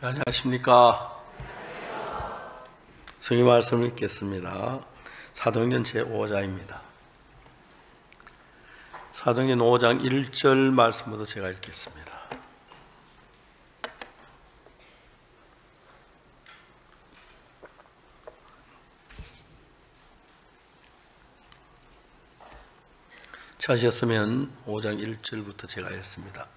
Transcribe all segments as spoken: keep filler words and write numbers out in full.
안녕하십니까. 성의 말씀을 읽겠습니다. 사도행전 제오 장입니다. 사도행전 오 장 일 절 말씀부터 제가 읽겠습니다. 찾으셨으면 오 장 일 절부터 제가 읽습니다.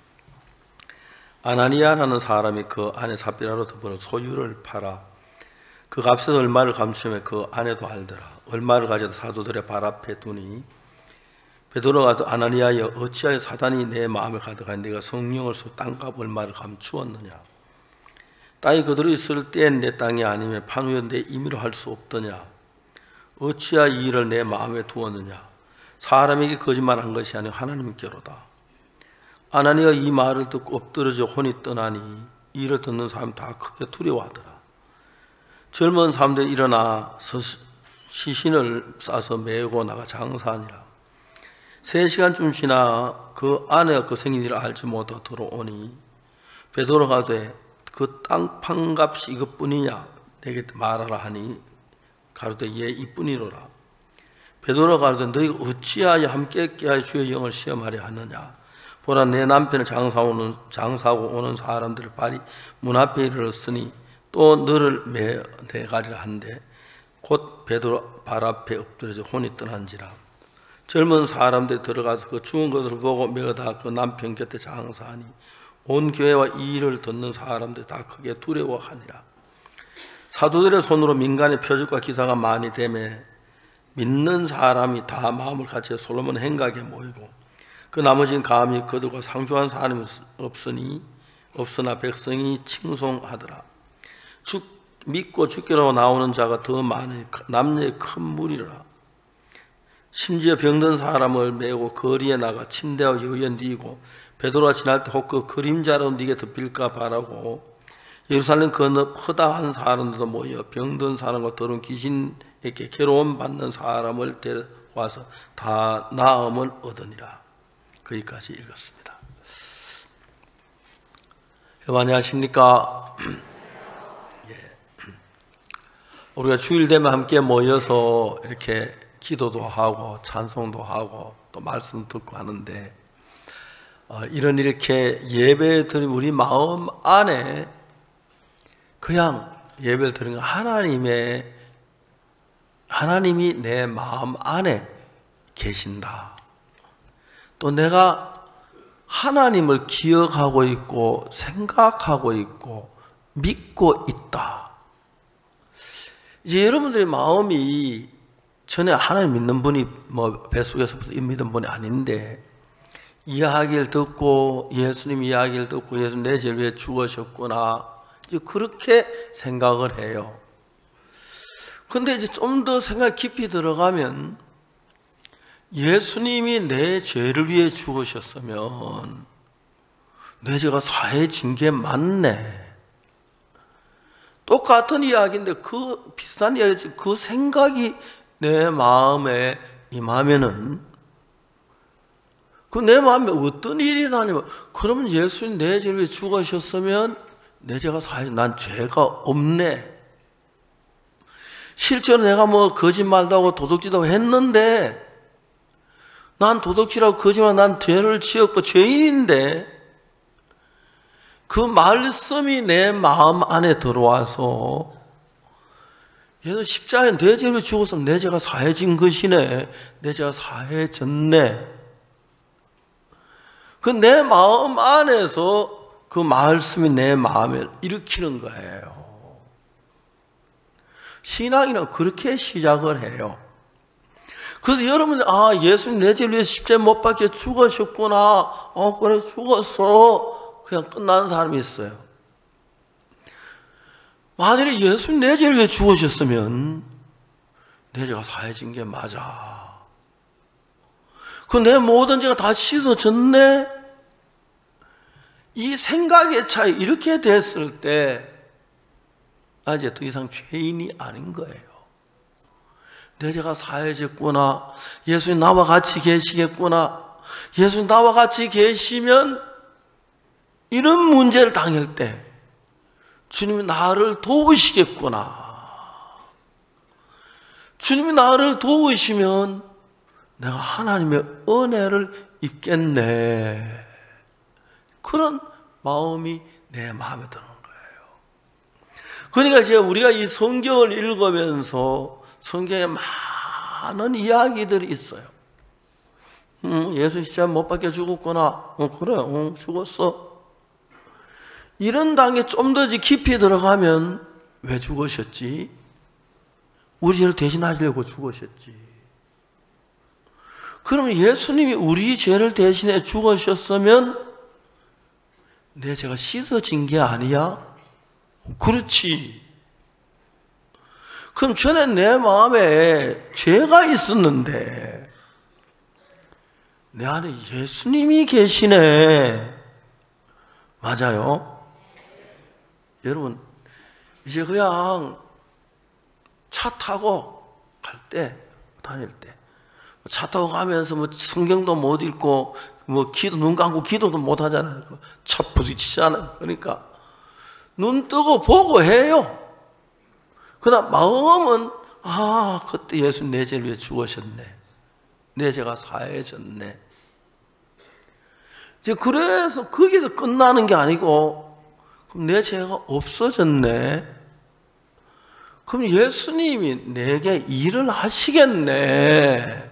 아나니아라는 사람이 그 아내 삽비라로 더불어 소유를 팔아 그 값에서 얼마를 감추며 그 아내도 알더라. 얼마를 가져다 사도들의 발 앞에 두니 베드로가 아나니아여 어찌하여 사단이 내 마음을 가득하니 네가 성령을 소 땅값 얼마를 감추었느냐. 땅이 그대로 있을 때엔 내 땅이 아니면 판후에 내 임의로 할 수 없더냐. 어찌하여 이 일을 내 마음에 두었느냐. 사람에게 거짓말한 것이 아니라 하나님께로다. 아나니아가 이 말을 듣고 엎드러져 혼이 떠나니 이를 듣는 사람 다 크게 두려워하더라. 젊은 사람들이 일어나 시신을 싸서 메고 나가 장사하니라. 세 시간쯤 지나 그 아내가 그 생긴 일을 알지 못하고 들어오니 베드로가 되 그 땅 판값이 이것뿐이냐 내게 말하라 하니 가로되 예 이뿐이로라. 베드로가 가로되 너희가 어찌하여 함께 깨하여 주의 영을 시험하려 하느냐. 보라 내 남편을 장사오는, 장사하고 오는 사람들의 발이 문 앞에 이르렀으니 또 너를 매내가리라 한데 곧 베드로 발 앞에 엎드려져 혼이 떠난지라. 젊은 사람들이 들어가서 그 죽은 것을 보고 매어다 그 남편 곁에 장사하니 온 교회와 이 일을 듣는 사람들이 다 크게 두려워하니라. 사도들의 손으로 민간의 표적과 기사가 많이 되매 믿는 사람이 다 마음을 같이 솔로몬 행각에 모이고 그 나머지는 감히 그들과 상주한 사람이 없으니 없으나 백성이 칭송하더라. 죽, 믿고 죽기로 나오는 자가 더 많으니 남녀의 큰 무리라. 심지어 병든 사람을 메고 거리에 나가 침대와 여위에 뉘고 베드로가 지날 때 혹 그 그림자로 네게 덮일까 바라고 예루살렘 건너 허다한 사람들도 모여 병든 사람과 더러운 귀신에게 괴로움 받는 사람을 데려와서 다 나음을 얻으니라. 거기까지 읽었습니다. 여러분 안녕하십니까? 예. 우리가 주일 되면 함께 모여서 이렇게 기도도 하고 찬송도 하고 또 말씀 듣고 하는데 어, 이런 이렇게 예배 드린 우리 마음 안에 그냥 예배를 드리는 하나님의 하나님이 내 마음 안에 계신다. 또 내가 하나님을 기억하고 있고 생각하고 있고 믿고 있다. 이제 여러분들의 마음이 전에 하나님 믿는 분이 뭐 뱃속에서부터 믿는 분이 아닌데 이야기를 듣고 예수님 이야기를 듣고 예수님 내 죄를 위해 죽으셨구나 이제 그렇게 생각을 해요. 근데 이제 좀 더 생각 깊이 들어가면 예수님이 내 죄를 위해 죽으셨으면 내 죄가 사해진 게 맞네. 똑같은 이야기인데 그 비슷한 이야기지 그 생각이 내 마음에 임하면은 그 내 마음에 어떤 일이 일어나냐면 그러면 예수님 내 죄를 위해 죽으셨으면 내 죄가 사해 난 죄가 없네. 실제로 내가 뭐 거짓말도 하고 도둑질도 하고 했는데 난 도둑질하고 거짓말 난 죄를 지었고 죄인인데 그 말씀이 내 마음 안에 들어와서 예수 십자가에 내 죄를 죽어서 내 죄가 사해진 것이네. 내 죄가 사해졌네. 그 내 마음 안에서 그 말씀이 내 마음을 일으키는 거예요. 신앙이는 그렇게 시작을 해요. 그래서 여러분, 아, 예수님 내 죄를 위해 십자가에 못 박혀 죽으셨구나. 어, 그래, 죽었어. 그냥 끝나는 사람이 있어요. 만일에 예수님 내 죄를 위해 죽으셨으면 내 죄가 사해진 게 맞아. 그 내 모든 죄가 다 씻어졌네? 이 생각의 차이, 이렇게 됐을 때, 나 이제 더 이상 죄인이 아닌 거예요. 내 죄가 사해졌구나. 예수님 나와 같이 계시겠구나. 예수님 나와 같이 계시면 이런 문제를 당할 때 주님이 나를 도우시겠구나. 주님이 나를 도우시면 내가 하나님의 은혜를 입겠네. 그런 마음이 내 마음에 드는 거예요. 그러니까 이제 우리가 이 성경을 읽으면서 성경에 많은 이야기들이 있어요. 음, 예수 진짜 못 박혀 죽었구나. 어, 그래, 어, 죽었어. 이런 단계 좀 더 깊이 들어가면 왜 죽으셨지? 우리 죄를 대신하시려고 죽으셨지. 그럼 예수님이 우리 죄를 대신해 죽으셨으면 내 죄가 씻어진 게 아니야? 그렇지. 그럼 전에 내 마음에 죄가 있었는데 내 안에 예수님이 계시네. 맞아요? 여러분, 이제 그냥 차 타고 갈 때, 다닐 때, 차 타고 가면서 뭐 성경도 못 읽고, 뭐 기도, 눈 감고 기도도 못 하잖아요. 차 부딪히잖아요. 그러니까, 눈 뜨고 보고 해요. 그러나 마음은, 아, 그때 예수 내 죄를 위해 죽으셨네. 내 죄가 사해졌네. 이제 그래서 거기서 끝나는 게 아니고, 그럼 내 죄가 없어졌네. 그럼 예수님이 내게 일을 하시겠네.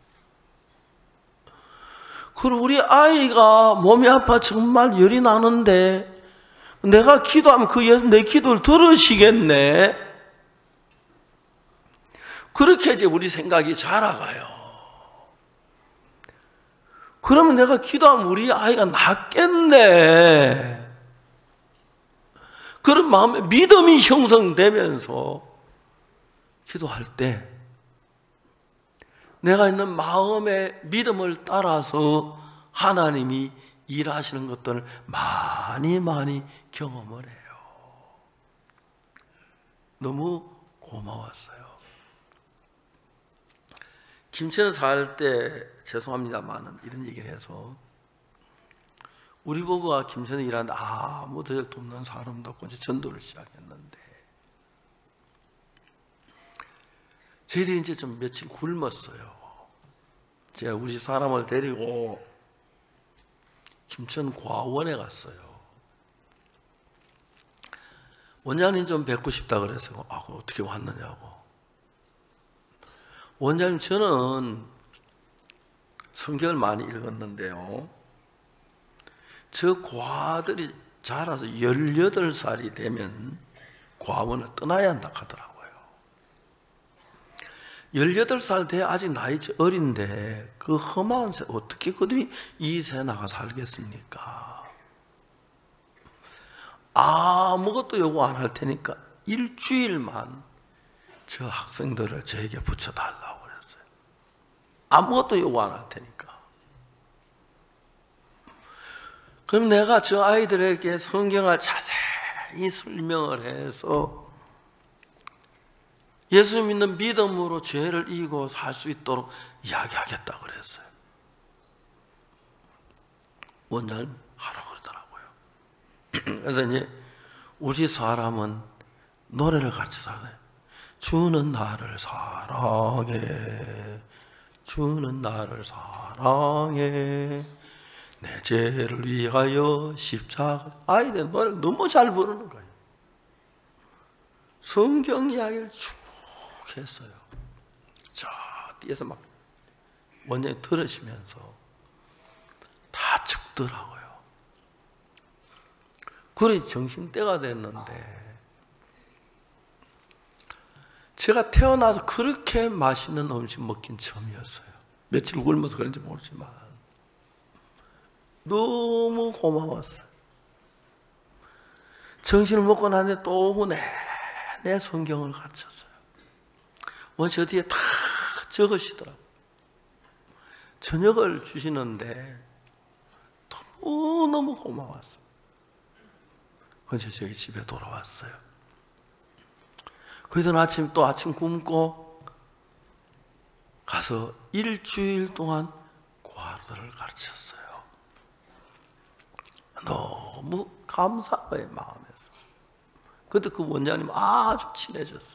그리고 우리 아이가 몸이 아파 정말 열이 나는데 내가 기도하면 그 예수 내 기도를 들으시겠네. 그렇게 이제 우리 생각이 자라가요. 그러면 내가 기도하면 우리 아이가 낫겠네. 그런 마음에 믿음이 형성되면서 기도할 때 내가 있는 마음의 믿음을 따라서 하나님이 일하시는 것들을 많이 많이 경험을 해요. 너무 고마웠어요. 김천에 살 때 죄송합니다만 이런 얘기를 해서 우리 부부가 김천에 일하는데 아무 도저히 돕는 사람도 없고 이제 전도를 시작했는데 저희들이 이제 좀 며칠 굶었어요. 제가 우리 사람을 데리고 김천 과원에 갔어요. 원장님 좀 뵙고 싶다 그래서 아, 어떻게 왔느냐고. 원장님 저는 성경을 많이 읽었는데요. 저 과들이 자라서 열여덟 살이 되면 과원을 떠나야 한다 하더라고요. 열여덟 살 돼 아직 나이 어린데 그 험한 새 어떻게 그들이 이 새 나가 살겠습니까? 아무것도 요구 안 할 테니까 일주일만 저 학생들을 저에게 붙여달라고 그랬어요. 아무것도 요구 안 할 테니까. 그럼 내가 저 아이들에게 성경을 자세히 설명을 해서 예수 믿는 믿음으로 죄를 이기고 살 수 있도록 이야기하겠다 그랬어요. 원장님 하라고 그러더라고요. 그래서 이제 우리 사람은 노래를 같이 사네. 주는 나를 사랑해, 주는 나를 사랑해, 내 죄를 위하여 십자가. 아이들 노래를 너무 잘 부르는 거예요. 성경 이야기를 쭉 했어요. 저 뒤에서 막 원장님 들으시면서 다 죽더라고요. 그래 정신때가 됐는데 제가 태어나서 그렇게 맛있는 음식 먹긴 처음이었어요. 며칠 굶어서 그런지 모르지만 너무 고마웠어요. 정신을 먹고 나는데 또 내내 성경을 가르쳤어요. 원래 뒤에 다 적으시더라고요. 저녁을 주시는데 너무너무 고마웠어요. 그래서 저희 집에 돌아왔어요. 그러던 아침 또 아침 굶고 가서 일주일 동안 과들을 가르쳤어요. 너무 감사해요, 마음에서. 그때 그 원장님 아주 친해졌어요.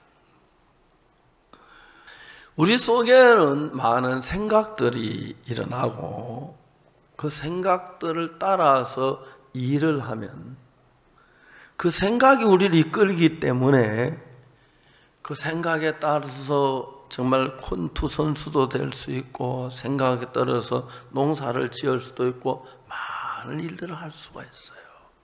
우리 속에는 많은 생각들이 일어나고 그 생각들을 따라서 일을 하면 그 생각이 우리를 이끌기 때문에 그 생각에 따라서 정말 콘투 선수도 될 수 있고 생각에 따라서 농사를 지을 수도 있고 많은 일들을 할 수가 있어요.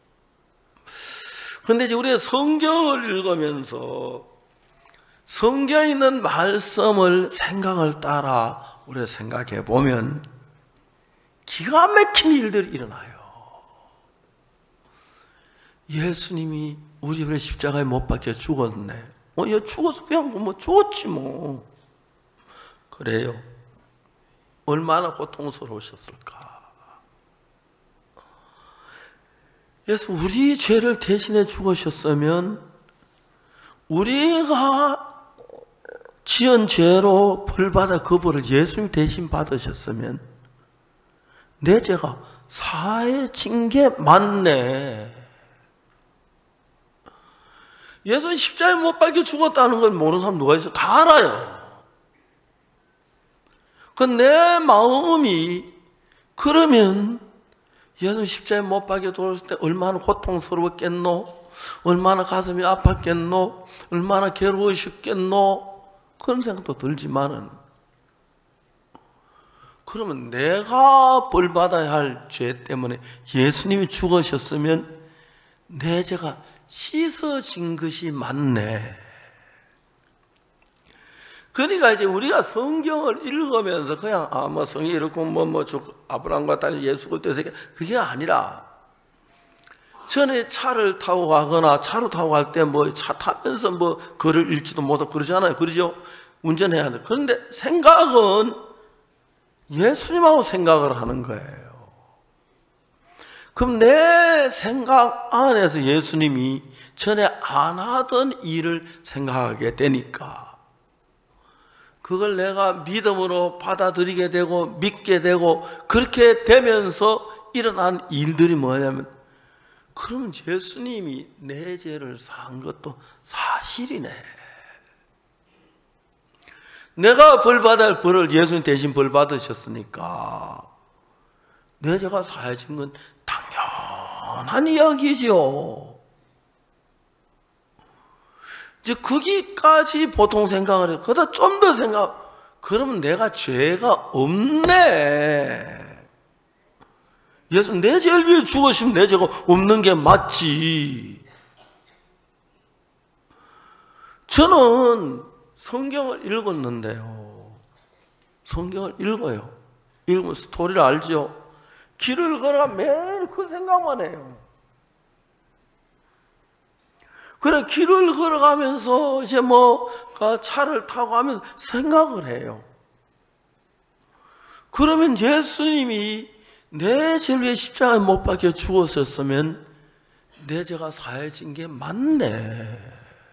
그런데 이제 우리가 성경을 읽으면서 성경에 있는 말씀을 생각을 따라 우리가 생각해 보면 기가 막힌 일들이 일어나요. 예수님이 우리 위해 십자가에 못 박혀 죽었네. 어, 얘 죽어서 그냥 뭐 죽었지 뭐. 그래요. 얼마나 고통스러우셨을까. 그래서 우리 죄를 대신해 죽으셨으면 우리가 지은 죄로 벌받아 그 벌을 예수님 대신 받으셨으면 내 죄가 사해진 게 맞네. 예수님 십자가에 못 박혀 죽었다는 걸 모르는 사람 누가 있어? 다 알아요. 그 내 마음이 그러면 예수님 십자가에 못 박혀 죽었을 때 얼마나 고통스러웠겠노? 얼마나 가슴이 아팠겠노? 얼마나 괴로우셨겠노? 그런 생각도 들지만은 그러면 내가 벌받아야 할 죄 때문에 예수님이 죽으셨으면 내 죄가 씻어진 것이 맞네. 그러니까 이제 우리가 성경을 읽으면서 그냥 아 뭐 성이 이렇고 뭐뭐 아브라함과 딸 예수를 떼서 그게 아니라 전에 차를 타고 가거나 차로 타고 갈 때 뭐 차 타면서 뭐 글을 읽지도 못하고 그러잖아요. 그러죠? 운전해야 돼. 그런데 생각은 예수님하고 생각을 하는 거예요. 그럼 내 생각 안에서 예수님이 전에 안 하던 일을 생각하게 되니까 그걸 내가 믿음으로 받아들이게 되고 믿게 되고 그렇게 되면서 일어난 일들이 뭐냐면 그럼 예수님이 내 죄를 산 것도 사실이네. 내가 벌 받아야 할 벌을 예수님 대신 벌 받으셨으니까 내 죄가 사해진 건 당연한 이야기죠. 이제 거기까지 보통 생각을 해요. 그러다 좀 더 생각, 그러면 내가 죄가 없네. 예수 내 죄를 위해 죽으시면 내 죄가 없는 게 맞지. 저는 성경을 읽었는데요. 성경을 읽어요. 읽으면 스토리를 알죠. 길을 걸어가 매일 그 생각만 해요. 그래 길을 걸어가면서 이제 뭐 차를 타고 하면 생각을 해요. 그러면 예수님이 내 죄를 위해 십자가에 못 박혀 죽었었으면 내 죄가 사해진 게 맞네.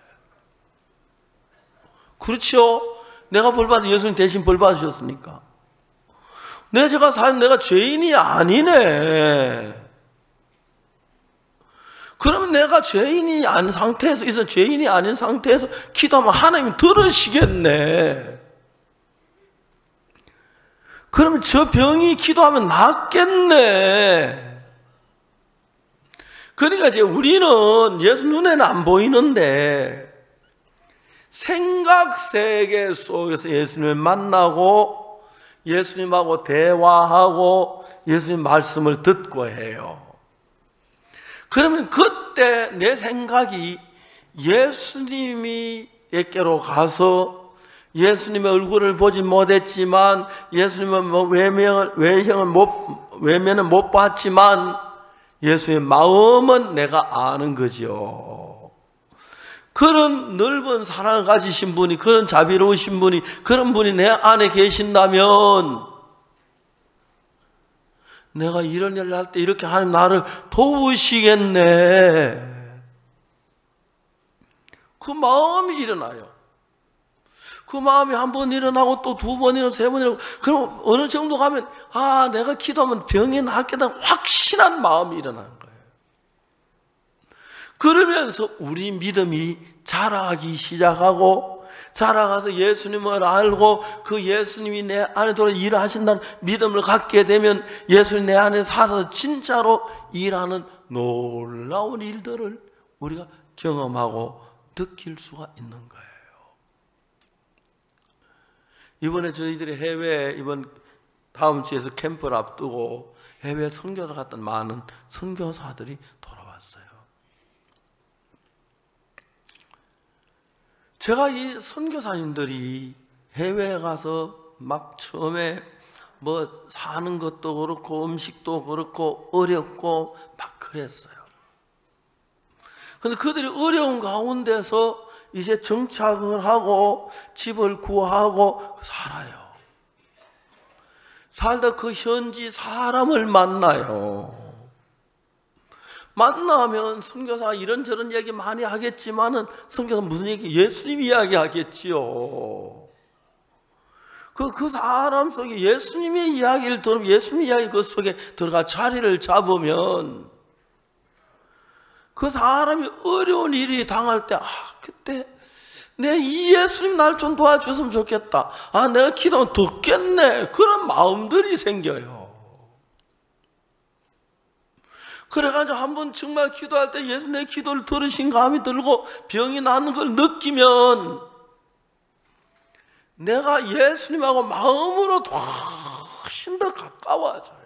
그렇죠? 내가 벌 받아 예수님 대신 벌 받으셨으니까 내 죄가 사해 내가 죄인이 아니네. 그러면 내가 죄인이 아닌 상태에서 있어 죄인이 아닌 상태에서 기도하면 하나님이 들으시겠네. 그러면 저 병이 기도하면 낫겠네. 그러니까 이제 우리는 예수 눈에는 안 보이는데 생각 세계 속에서 예수님을 만나고 예수님하고 대화하고 예수님 말씀을 듣고 해요. 그러면 그때 내 생각이 예수님이께로 가서 예수님의 얼굴을 보지 못했지만 예수님은 뭐 외면을 외형을 못 외면은 못 봤지만 예수의 마음은 내가 아는 거죠. 그런 넓은 사랑을 가지신 분이 그런 자비로우신 분이 그런 분이 내 안에 계신다면 내가 이런 일을 할 때 이렇게 하나님 나를 도우시겠네. 그 마음이 일어나요. 그 마음이 한 번 일어나고 또 두 번 일어나고 세 번 일어나고 그럼 어느 정도 가면 아 내가 기도하면 병이 낫겠다는 확신한 마음이 일어나는 거예요. 그러면서 우리 믿음이 자라기 시작하고, 자라가서 예수님을 알고 그 예수님이 내 안에 들어 일하신다는 믿음을 갖게 되면 예수님 내 안에 살아서 진짜로 일하는 놀라운 일들을 우리가 경험하고 느낄 수가 있는 거예요. 이번에 저희들이 해외, 이번 다음 주에서 캠프를 앞두고 해외 선교를 갔던 많은 선교사들이 돌아왔어요. 제가 이 선교사님들이 해외에 가서 막 처음에 뭐 사는 것도 그렇고 음식도 그렇고 어렵고 막 그랬어요. 근데 그들이 어려운 가운데서 이제 정착을 하고 집을 구하고 살아요. 살다 그 현지 사람을 만나요. 만나면 선교사 이런저런 얘기 많이 하겠지만은 선교사 무슨 얘기? 예수님 이야기 하겠지요. 그, 그 사람 속에 예수님의 이야기를 들으면 예수님 이야기 그 속에 들어가 자리를 잡으면 그 사람이 어려운 일이 당할 때, 아, 그때 내 이 예수님 날 좀 도와줬으면 좋겠다. 아, 내가 기도하면 듣겠네. 그런 마음들이 생겨요. 그래가지고 한번 정말 기도할 때 예수 내 기도를 들으신 감이 들고 병이 나는 걸 느끼면 내가 예수님하고 마음으로 훨씬 더 가까워져요.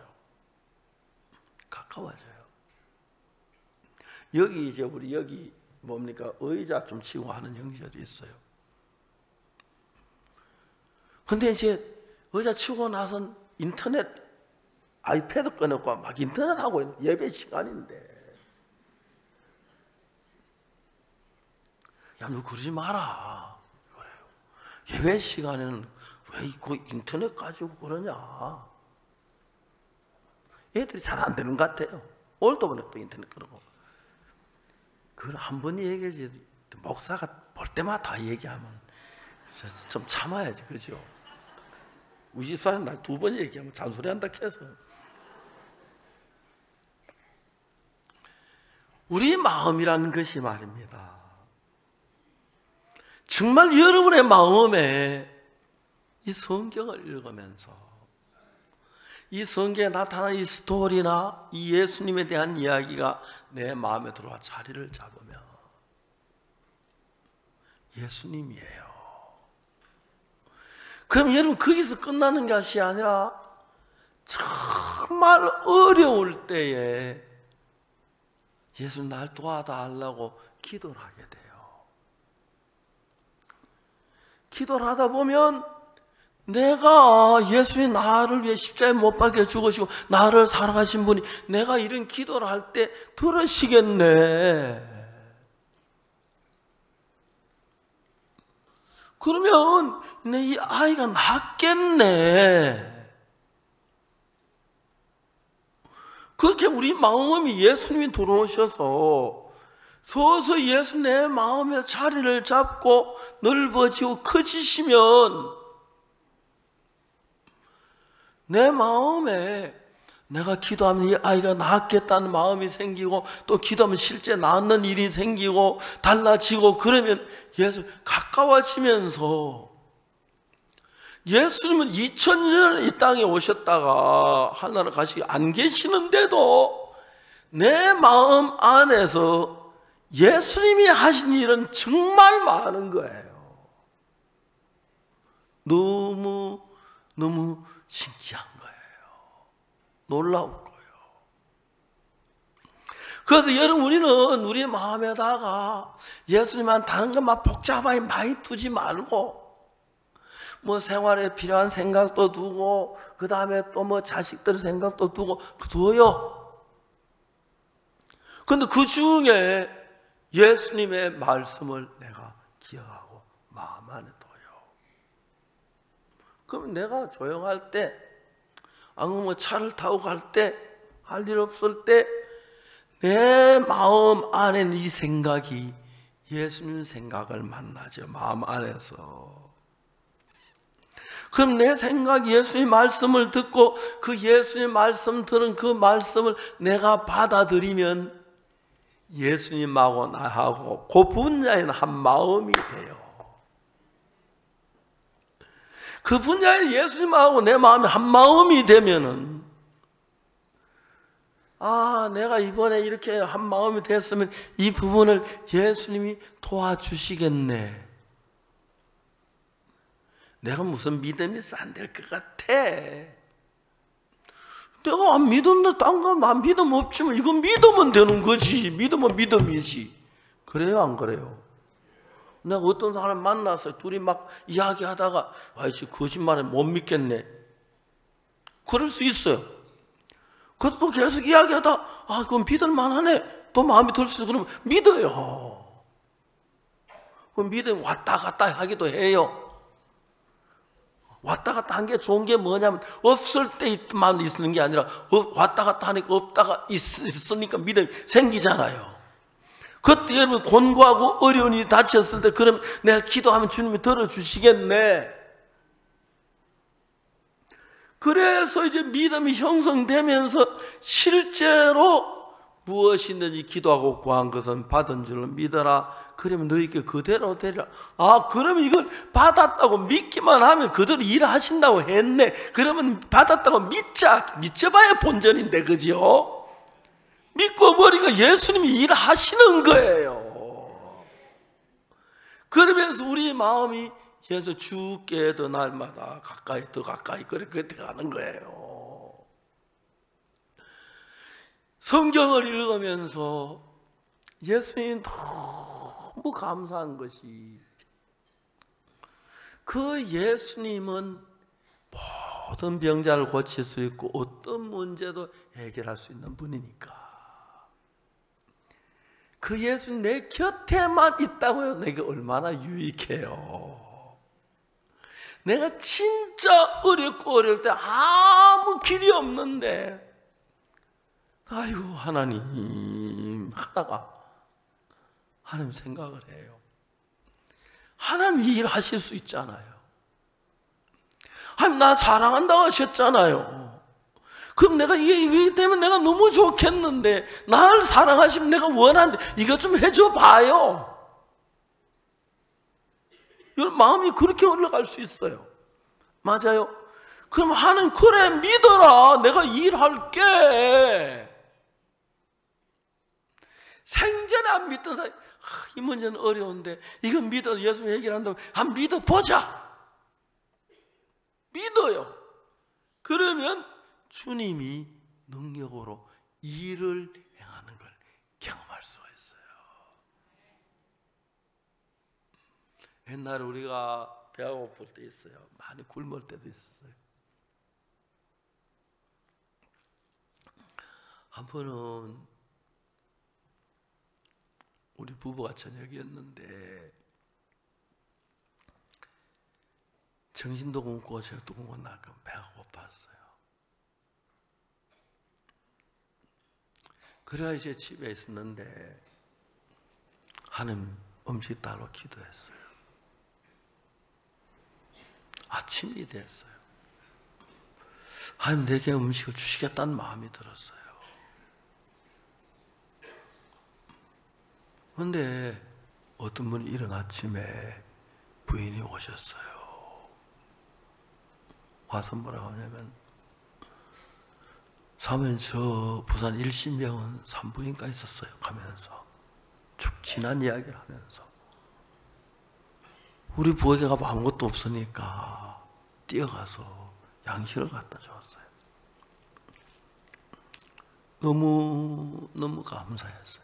가까워져요. 여기 이제 우리 여기 뭡니까? 의자 좀 치고 하는 형제들이 있어요. 근데 이제 의자 치고 나서 인터넷 아이패드 꺼내고 막 인터넷 하고 있는 예배 시간인데, 야, 너 그러지 마라. 그래요. 예배 시간에는 왜 그 인터넷 가지고 그러냐? 애들이 잘 안 되는 것 같아요. 오늘도 보니까 또 인터넷 그러고. 그걸 한 번 얘기하지, 목사가 볼 때마다 다 얘기하면 좀 참아야지, 그죠? 우리 집사는 날 두 번 얘기하면 잔소리 한다 해서. 우리 마음이라는 것이 말입니다. 정말 여러분의 마음에 이 성경을 읽으면서 이 성경에 나타난 이 스토리나 이 예수님에 대한 이야기가 내 마음에 들어와 자리를 잡으면 예수님이에요. 그럼 여러분 거기서 끝나는 것이 아니라 정말 어려울 때에 예수님 날 도와달라고 기도를 하게 돼요. 기도를 하다 보면 내가 예수님 나를 위해 십자가에 못 박혀 죽으시고 나를 사랑하신 분이 내가 이런 기도를 할 때 들으시겠네. 그러면 내 이 아이가 낫겠네. 그렇게 우리 마음이 예수님이 들어오셔서 서서히 예수 내 마음에 자리를 잡고 넓어지고 커지시면 내 마음에 내가 기도하면 이 아이가 낫겠다는 마음이 생기고 또 기도하면 실제 낫는 일이 생기고 달라지고 그러면 예수 가까워지면서 예수님은 이천 년 이 땅에 오셨다가 하늘나라 가시기 안 계시는데도 내 마음 안에서 예수님이 하신 일은 정말 많은 거예요. 너무 너무 신기한 거예요. 놀라운 거예요. 그래서 여러분 우리는 우리 마음에다가 예수님한 다른 것만 복잡하게 많이 두지 말고 뭐 생활에 필요한 생각도 두고 그 다음에 또 뭐 자식들 생각도 두고 둬요. 근데 그 중에 예수님의 말씀을 내가 기억하고 마음 안에 둬요. 그럼 내가 조용할 때 아니면 뭐 차를 타고 갈 때 할 일 없을 때 내 마음 안에 이 생각이 예수님 생각을 만나죠. 마음 안에서. 그럼 내 생각이 예수의 말씀을 듣고 그 예수의 말씀 들은 그 말씀을 내가 받아들이면 예수님하고 나하고 그 분야에는 한 마음이 돼요. 그 분야에 예수님하고 내 마음이 한 마음이 되면은, 아, 내가 이번에 이렇게 한 마음이 됐으면 이 부분을 예수님이 도와주시겠네. 내가 무슨 믿음이 안 될 것 같아. 내가 안 믿었는데 딴 건 안 믿음 없지만 이건 믿으면 되는 거지. 믿으면 믿음이지. 그래요, 안 그래요? 내가 어떤 사람 만나서 둘이 막 이야기하다가 아이씨 거짓말에 못 믿겠네. 그럴 수 있어요. 그것도 계속 이야기하다 아 그건 믿을 만하네. 또 마음이 들 수 있어. 그러면 믿어요. 그 믿음 왔다 갔다 하기도 해요. 왔다 갔다 한 게 좋은 게 뭐냐면 없을 때만 있는 게 아니라 왔다 갔다 하니까 없다가 있으니까 믿음이 생기잖아요. 그때 여러분 곤고하고 어려운 일이 닥쳤을 때 그러면 내가 기도하면 주님이 들어주시겠네. 그래서 이제 믿음이 형성되면서 실제로 무엇이든지 기도하고 구한 것은 받은 줄로 믿어라. 그러면 너희께 그대로 되리라. 아, 그러면 이걸 받았다고 믿기만 하면 그대로 일하신다고 했네. 그러면 받았다고 믿자. 믿져봐야 본전인데, 그죠? 믿고 버리니까 예수님이 일하시는 거예요. 그러면서 우리 마음이 예수 주께 더 날마다 가까이 더 가까이 그렇게 가는 거예요. 성경을 읽으면서 예수님 너무 감사한 것이 그 예수님은 모든 병자를 고칠 수 있고 어떤 문제도 해결할 수 있는 분이니까 그 예수님 내 곁에만 있다고요. 내게 얼마나 유익해요. 내가 진짜 어렵고 어려울 때 아무 길이 없는데 아이고 하나님 하다가 하나님 생각을 해요. 하나님 일하실 수 있잖아요. 하나님 나 사랑한다고 하셨잖아요. 그럼 내가 이게 때문에 내가 너무 좋겠는데 나를 사랑하시면 내가 원하는데 이것 좀 해줘 봐요. 마음이 그렇게 올라갈 수 있어요. 맞아요? 그럼 하나님 그래 믿어라. 내가 일할게. 생전에 안 믿던 사람이 아, 이 문제는 어려운데 이건 믿어서 예수님 해결한다면 한번 믿어보자. 믿어요. 그러면 주님이 능력으로 일을 행하는 걸 경험할 수가 있어요. 옛날에 우리가 배가 고플 때 있어요. 많이 굶을 때도 있었어요. 한 번은 우리 부부가 저녁이었는데 정신도 굶고 저녁도 굶고 나니까 배가 고팠어요. 그래야 이제 집에 있었는데 하나님 음식 따로 기도했어요. 아침이 됐어요. 하나님 내게 음식을 주시겠다는 마음이 들었어요. 그런데 어떤 분이 이른 아침에 부인이 오셨어요. 와서 뭐라고 하냐면 사모님 저 부산 일신병원 산부인과 있었어요 가면서 쭉 지난 이야기를 하면서 우리 부엌에 가면 아무것도 없으니까 뛰어가서 양식을 갖다 줬어요. 너무 너무 감사했어요.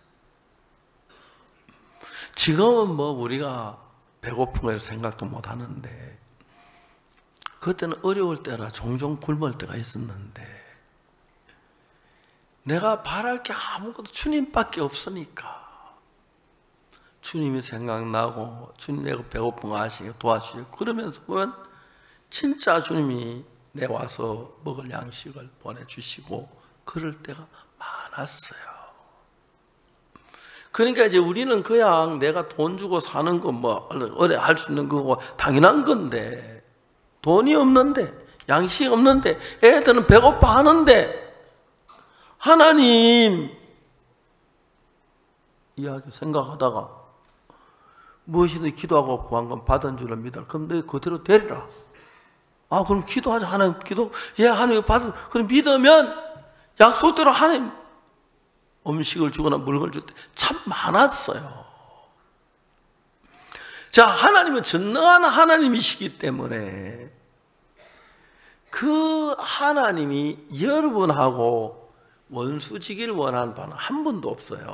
지금은 뭐 우리가 배고픈 걸 생각도 못 하는데 그때는 어려울 때라 종종 굶을 때가 있었는데 내가 바랄 게 아무것도 주님밖에 없으니까 주님이 생각나고 주님 내가 배고픈 거 아시고 도와주시고 그러면서 보면 진짜 주님이 내 와서 먹을 양식을 보내주시고 그럴 때가 많았어요. 그러니까 이제 우리는 그냥 내가 돈 주고 사는 거 뭐 오래 할 수 있는 거고 당연한 건데 돈이 없는데 양식이 없는데 애들은 배고파 하는데 하나님 이야기 생각하다가 무엇이든 기도하고 구한 건 받은 줄을 믿어라. 그럼 너 그대로 되리라. 아, 그럼 기도하자. 하나님 기도, 예, 하나님 받은, 그럼 믿으면 약속대로 하나님 음식을 주거나 물건을 줄 때 참 많았어요. 자, 하나님은 전능한 하나님이시기 때문에 그 하나님이 여러분하고 원수지기를 원하는 바는 한 번도 없어요.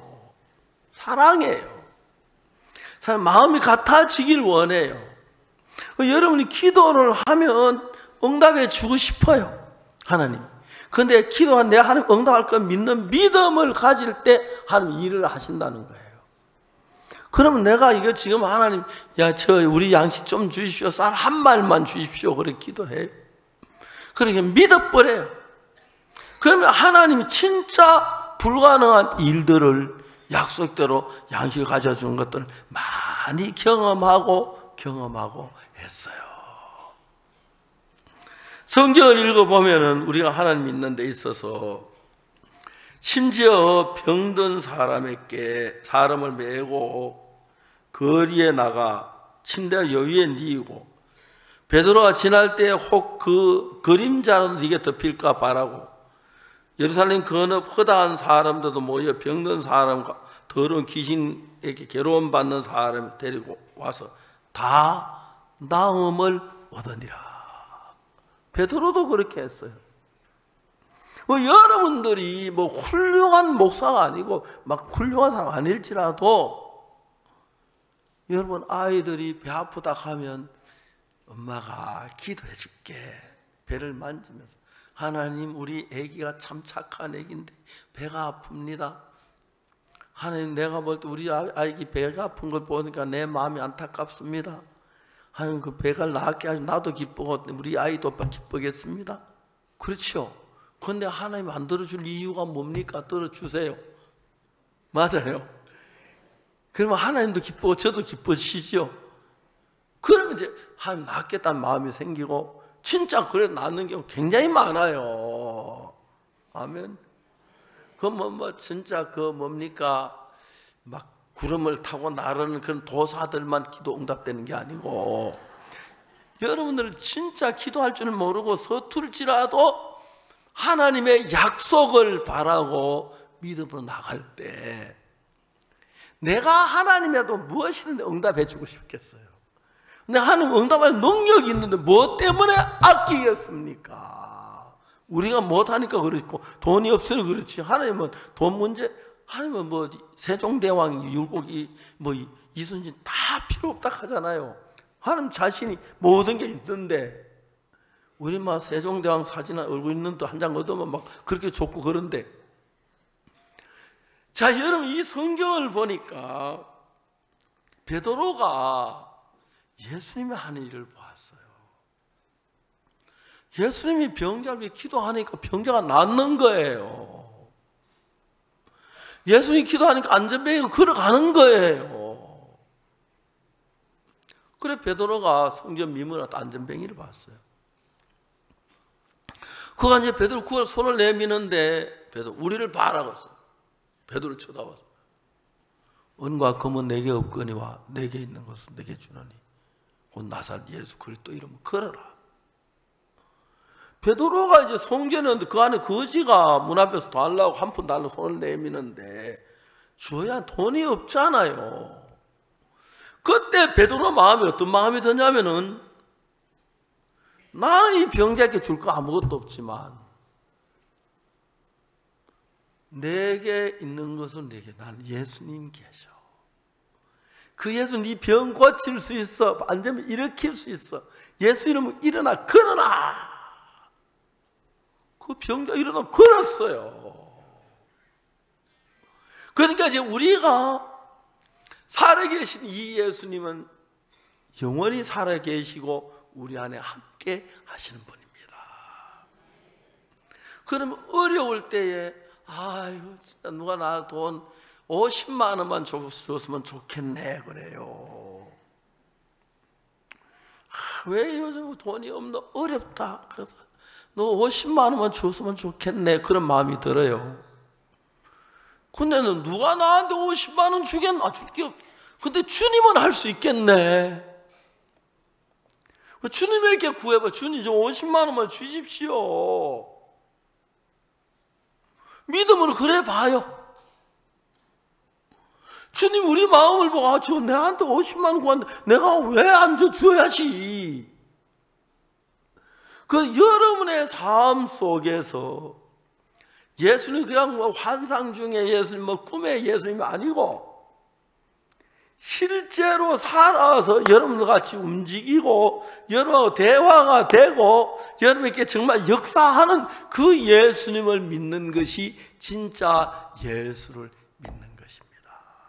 사랑해요. 참 마음이 같아지길 원해요. 여러분이 기도를 하면 응답해 주고 싶어요, 하나님. 그런데 기도한 내 하나님 응답할 걸 믿는 믿음을 가질 때 하나님 일을 하신다는 거예요. 그러면 내가 이거 지금 하나님, 야, 저 우리 양식 좀 주십시오, 쌀 한 말만 주십시오, 그렇게 기도해요. 그렇게 믿어버려요. 그러면 하나님이 진짜 불가능한 일들을 약속대로 양식을 가져주는 것들을 많이 경험하고 경험하고 했어요. 성경을 읽어보면은 우리가 하나님 믿는 데 있어서 심지어 병든 사람에게 사람을 메고 거리에 나가 침대 여위에 뉘고 베드로가 지날 때 혹 그 그림자로 네게 덮일까 바라고 예루살렘 건업 허다한 사람들도 모여 병든 사람과 더러운 귀신에게 괴로움 받는 사람을 데리고 와서 다 나음을 얻으니라. 베드로도 그렇게 했어요. 뭐 여러분들이 뭐 훌륭한 목사가 아니고 막 훌륭한 사람 아닐지라도 여러분 아이들이 배 아프다 하면 엄마가 기도해 줄게. 배를 만지면서 하나님 우리 아기가 참 착한 아기인데 배가 아픕니다. 하나님 내가 볼 때 우리 아이기 배가 아픈 걸 보니까 내 마음이 안타깝습니다. 하나님 그 배가 낫게 하시면 나도 기쁘고 우리 아이도 기쁘겠습니다. 그렇죠. 그런데 하나님 안 들어줄 이유가 뭡니까? 들어주세요. 맞아요. 그러면 하나님도 기쁘고 저도 기쁘시죠. 그러면 이제 하나님 낫겠다는 마음이 생기고 진짜 그래 낫는 경우 굉장히 많아요. 아멘. 그 뭐 뭐 진짜 그 뭡니까 막 구름을 타고 나르는 그런 도사들만 기도 응답되는 게 아니고 여러분들 진짜 기도할 줄 모르고 서툴지라도 하나님의 약속을 바라고 믿음으로 나갈 때 내가 하나님에도 무엇이든 응답해 주고 싶겠어요. 근데 하나님 응답할 능력이 있는데 뭐 때문에 아끼겠습니까? 우리가 못하니까 그렇고 돈이 없으니 그렇지. 하나님은 돈 문제, 하나님은 뭐 세종대왕, 율곡이 뭐 이순신 다 필요 없다 하잖아요. 하나님 자신이 모든 게 있는데 우리 막 세종대왕 사진 얼굴 있는 또 한 장 얻으면 막 그렇게 좋고 그런데 자 여러분 이 성경을 보니까 베드로가 예수님이 하는 일을 봤어요. 예수님이 병자를 위해 기도하니까 병자가 낫는 거예요. 예수님이 기도하니까 안전뱅이가 걸어가는 거예요. 그래 베드로가 성전 미문에 안전뱅이를 봤어요. 그가 이제 베드로 구할 손을 내미는데 베드로 우리를 봐라 그랬어요. 베드로를 쳐다봐서 은과 금은 내게 없거니와 내게 있는 것은 내게 주노니 곧 나사렛 예수 그리스도 이름을 걸어라. 베드로가 이제 성전이었는데 그 안에 거지가 문 앞에서 달라고 한 푼 달라고 손을 내미는데 줘야 돈이 없잖아요. 그때 베드로 마음이 어떤 마음이 드냐면은 나는 이 병자에게 줄 거 아무것도 없지만 내게 있는 것은 내게 나는 예수님 계셔. 그 예수 네 병 고칠 수 있어. 안되면 일으킬 수 있어. 예수 이름으로 일어나 걸어라. 그 병자 일어나 걸었어요. 그러니까 이제 우리가 살아계신 이 예수님은 영원히 살아계시고 우리 안에 함께 하시는 분입니다. 그러면 어려울 때에 아이고 진짜 누가 나 돈 오십만 원만 줬으면 좋겠네 그래요. 아, 왜 요즘 돈이 없노? 어렵다. 그래서 너 오십만 원만 줬으면 좋겠네 그런 마음이 들어요. 근데 누가 나한테 오십만 원 주겠나? 줄게. 근데 주님은 할 수 있겠네. 주님에게 구해봐. 주님 좀 오십만 원만 주십시오. 믿음으로 그래 봐요. 주님 우리 마음을 보고 아, 저 내한테 오십만 원 구한데 내가 왜 안 줘? 줘야지. 그 여러분의 삶 속에서 예수님 그냥 뭐 환상 중에 예수님, 뭐 꿈의 예수님이 아니고 실제로 살아서 여러분과 같이 움직이고 여러분하고 대화가 되고 여러분에게 정말 역사하는 그 예수님을 믿는 것이 진짜 예수를 믿는 것입니다.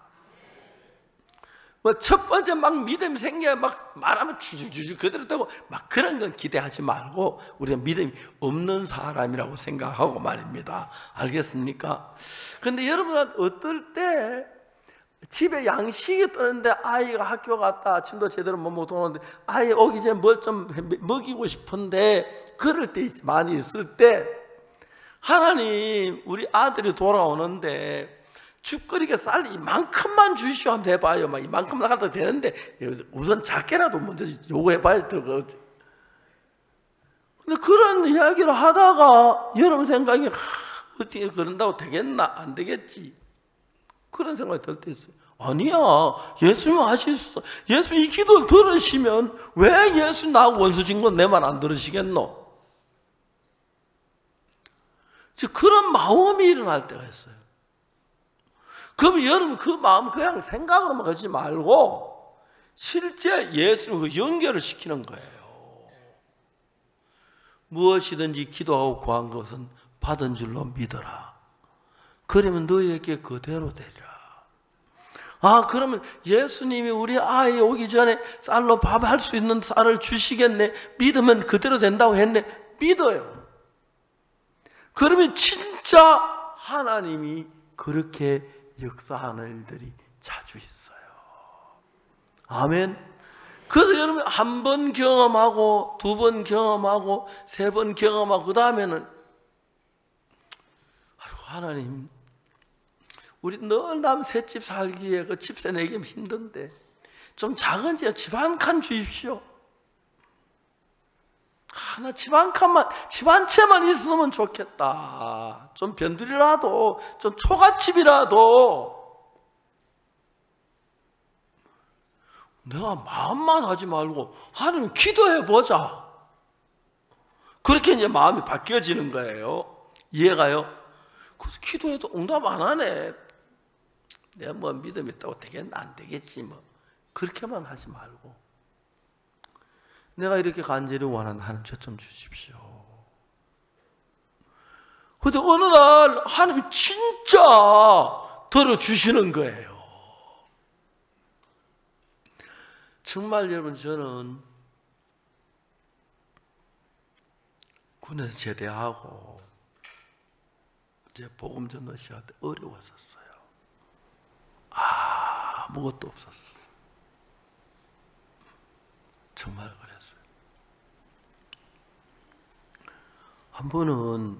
뭐 첫 번째 막 믿음이 생겨야 막 말하면 주주주주 그대로 되고 막 그런 건 기대하지 말고 우리가 믿음이 없는 사람이라고 생각하고 말입니다. 알겠습니까? 근데 여러분은 어떨 때 집에 양식이 뜨는데 아이가 학교 갔다 아침도 제대로 못 먹었는데 아이 오기 전에 뭘 좀 먹이고 싶은데 그럴 때 많이 있을 때 하나님 우리 아들이 돌아오는데 죽거리게 쌀 이만큼만 주시오 한번 해봐요. 막 이만큼 나가도 되는데 우선 작게라도 먼저 요구해봐야 되거든. 근데 그런 이야기를 하다가 여러분 생각이 어떻게 그런다고 되겠나? 안 되겠지. 그런 생각이 들 때 있어요. 아니야, 예수님 하실 수 있어. 예수님 이 기도를 들으시면 왜 예수 나하고 원수진 건 내 말 안 들으시겠노? 그런 마음이 일어날 때가 있어요. 그럼 여러분 그 마음 그냥 생각으로만 하지 말고 실제 예수님 그 연결을 시키는 거예요. 무엇이든지 기도하고 구한 것은 받은 줄로 믿어라. 그러면 너희에게 그대로 되리라. 아, 그러면 예수님이 우리 아이 오기 전에 쌀로 밥 할 수 있는 쌀을 주시겠네. 믿으면 그대로 된다고 했네. 믿어요. 그러면 진짜 하나님이 그렇게 역사하는 일들이 자주 있어요. 아멘. 그래서 여러분 한 번 경험하고 두 번 경험하고 세 번 경험하고 그 다음에는 아이고 하나님 우리 늘 남 셋집 살기에 그 집세 내기 힘든데 좀 작은 집 한 칸 주십시오. 하나 집 한 칸만, 집 한 채만 있으면 좋겠다. 좀 변두리라도, 좀 초가집이라도. 내가 마음만 하지 말고 하나님 기도해보자. 그렇게 이제 마음이 바뀌어지는 거예요. 이해가요? 그래서 기도해도 응답 안 하네. 내가 뭐 믿음 있다고 되겠나? 안 되겠지 뭐. 그렇게만 하지 말고 내가 이렇게 간절히 원하는 하나님 저 좀 주십시오. 그런데 어느 날 하나님이 진짜 들어주시는 거예요. 정말 여러분 저는 군에서 제대하고 이제 복음 전도 시작할 때 어려웠었어요. 아무것도 없었어요. 정말 그랬어요. 한 번은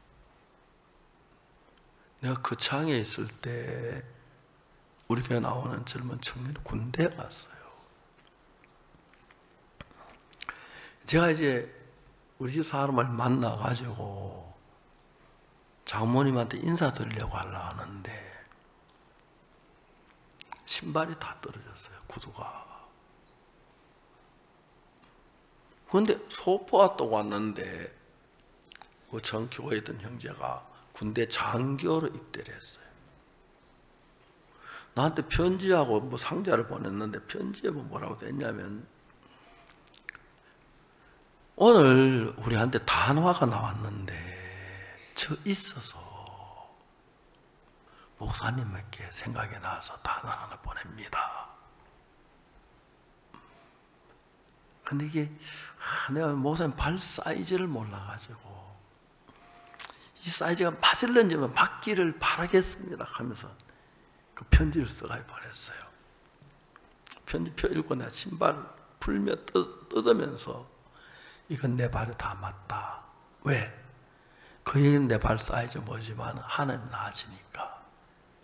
내가 그 창에 있을 때 우리 교회 나오는 젊은 청년이 군대에 갔어요. 제가 이제 우리 집 사람을 만나가지고 장모님한테 인사드리려고 하려고 하는데 신발이 다 떨어졌어요. 구두가. 그런데 소포가 또 왔는데 그 전 교회에 있던 형제가 군대 장교로 입대를 했어요. 나한테 편지하고 뭐 상자를 보냈는데 편지에 뭐 뭐라고 됐냐면 오늘 우리한테 단화가 나왔는데 저 있어서 목사님에게 생각이 나서 단화 하나 보냅니다. 근데 이게 아, 내가 목사님 발 사이즈를 몰라가지고 이 사이즈가 맞을런지 맞기를 바라겠습니다 하면서 그 편지를 써가지고 보냈어요. 편지 펴 읽고 내가 신발 풀며 뜯, 뜯으면서 이건 내 발에 다 맞다. 왜? 그 얘기는 내 발 사이즈 뭐지만 하나님 나으시니까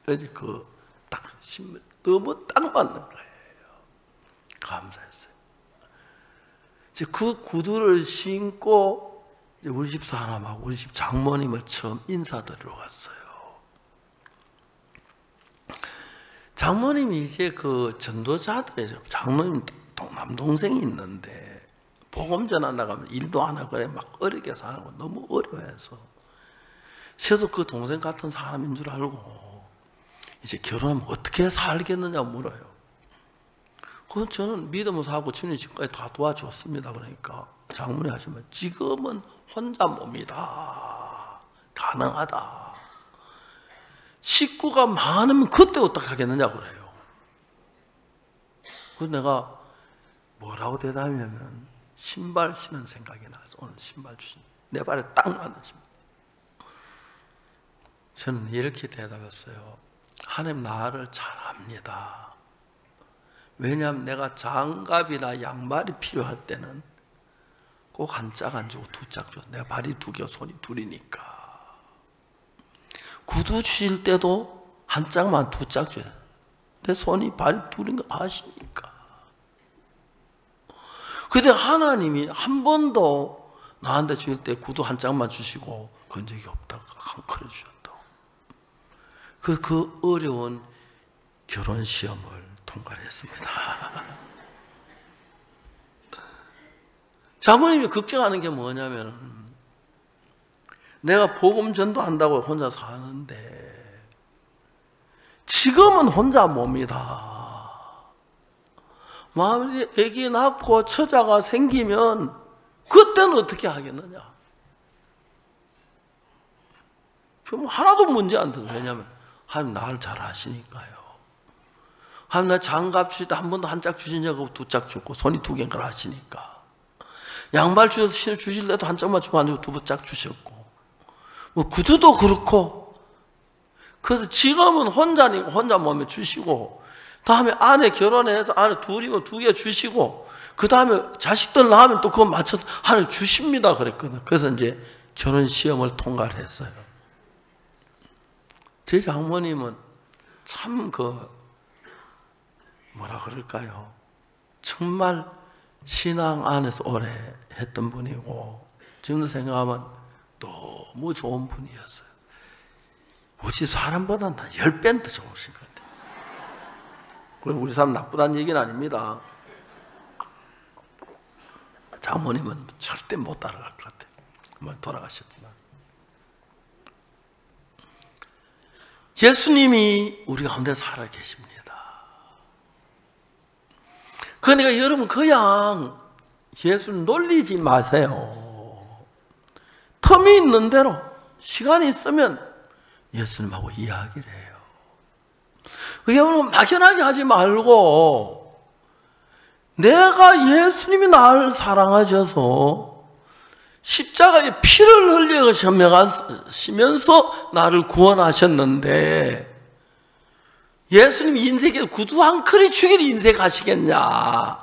이제 그딱 너무 딱 맞는 거예요. 감사했어요. 이제 그 구두를 신고 이제 우리 집 사람하고 우리 집 장모님을 처음 인사드리러 갔어요. 장모님이 이제 그 전도자들의 장모님 남동생이 있는데 복음 전하 나가면 일도 안 하고 그래 막 어렵게 사는 거 너무 어려워해서 저도 그 동생 같은 사람인 줄 알고 이제 결혼하면 어떻게 살겠느냐 물어요. 그건 저는 믿음을 사고 주님 지금까지 다 도와줬습니다. 그러니까 장모님 하시면 지금은 혼자 몸이다. 가능하다. 식구가 많으면 그때 어떻게 하겠느냐 그래요. 그래서 내가 뭐라고 대답하냐면 신발 신는 생각이 나서 오늘 신발 주신 내 발에 딱 맞는 신발. 저는 이렇게 대답했어요. 하나님 나를 잘 압니다. 왜냐하면 내가 장갑이나 양말이 필요할 때는 꼭 한 짝 안 주고 두 짝 줘. 내가 발이 두 개, 손이 둘이니까. 구두 주실 때도 한 짝만 두 짝 줘요. 내 손이 발이 둘인 거 아시니까. 근데 하나님이 한 번도 나한테 주실 때 구두 한 짝만 주시고 그런 적이 없다고 헝클어 주셨다고. 그, 그 어려운 결혼 시험을 통과를 했습니다. 장모님이 걱정하는 게 뭐냐면 내가 복음 전도한다고 혼자 사는데 지금은 혼자 뭡니다. 마음에 아기 낳고 처자가 생기면 그때는 어떻게 하겠느냐. 하나도 문제 안 들어요. 왜냐하면 하나님 나를 잘 아시니까요. 하나님 나 장갑 주실 때 한 번도 한 짝 주신 적 없고 두 짝 줬고 손이 두 개인 걸 아시니까. 양말 주셔서 주실 때도 한 짝만 주고 안 주고 두 짝 주셨고 뭐 구두도 그렇고. 그래서 지금은 혼자니까 혼자 몸에 주시고 다음에 아내 결혼해서 아내 둘이면 두 개 주시고 그 다음에 자식들 낳으면 또 그거 맞춰서 하나 주십니다 그랬거든요. 그래서 이제 결혼 시험을 통과를 했어요. 제 장모님은 참 그 뭐라 그럴까요? 정말 신앙 안에서 오래 했던 분이고 지금도 생각하면 너무 좋은 분이었어요. 우리 사람보다 한 열 배는 더 좋으신 것 같아요. 그럼 우리 사람 나쁘다는 얘기는 아닙니다. 장모님은 절대 못 따라갈 것 같아요. 뭐 돌아가셨지만. 예수님이 우리 가운데 살아 계십니다. 그러니까 여러분 그냥 예수를 놀리지 마세요. 틈이 있는 대로 시간이 있으면 예수님하고 이야기를 해요. 여러분 막연하게 하지 말고 내가 예수님이 나를 사랑하셔서 십자가에 피를 흘리시면서 나를 구원하셨는데 예수님이 인생에 구두 한 컬이 죽일 인생 가시겠냐?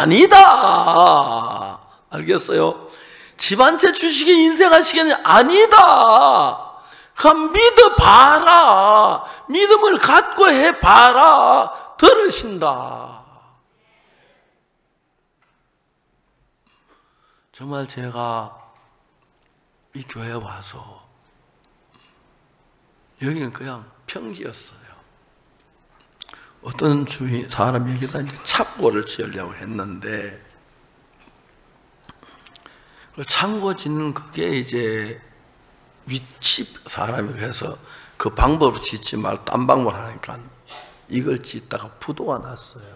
아니다. 알겠어요? 집 한 채 주시게 인생 하시겠냐? 아니다. 그럼 믿어봐라. 믿음을 갖고 해봐라. 들으신다. 정말 제가 이 교회에 와서 여기는 그냥 평지였어요. 어떤 주인 사람이 여기다 이제 창고를 지으려고 했는데 그 창고 짓는 그게 이제 위치 사람이 그래서 그 방법으로 짓지 말고 딴 방법을 하니까 이걸 짓다가 부도가 났어요.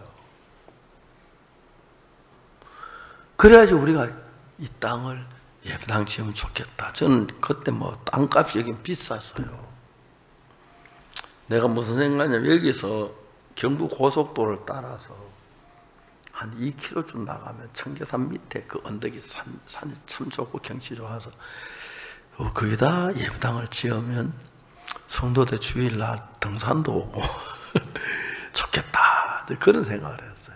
그래야지 우리가 이 땅을 예배당 지으면 좋겠다. 저는 그때 뭐 땅값이 여긴 비쌌어요. 내가 무슨 생각이냐면 여기서 경부 고속도로를 따라서 한 이 킬로미터쯤 나가면 청계산 밑에 그 언덕이 산, 산이 참 좋고 경치 좋아서 어, 거기다 예배당을 지으면 성도들 주일날 등산도 오고 좋겠다. 그런 생각을 했어요.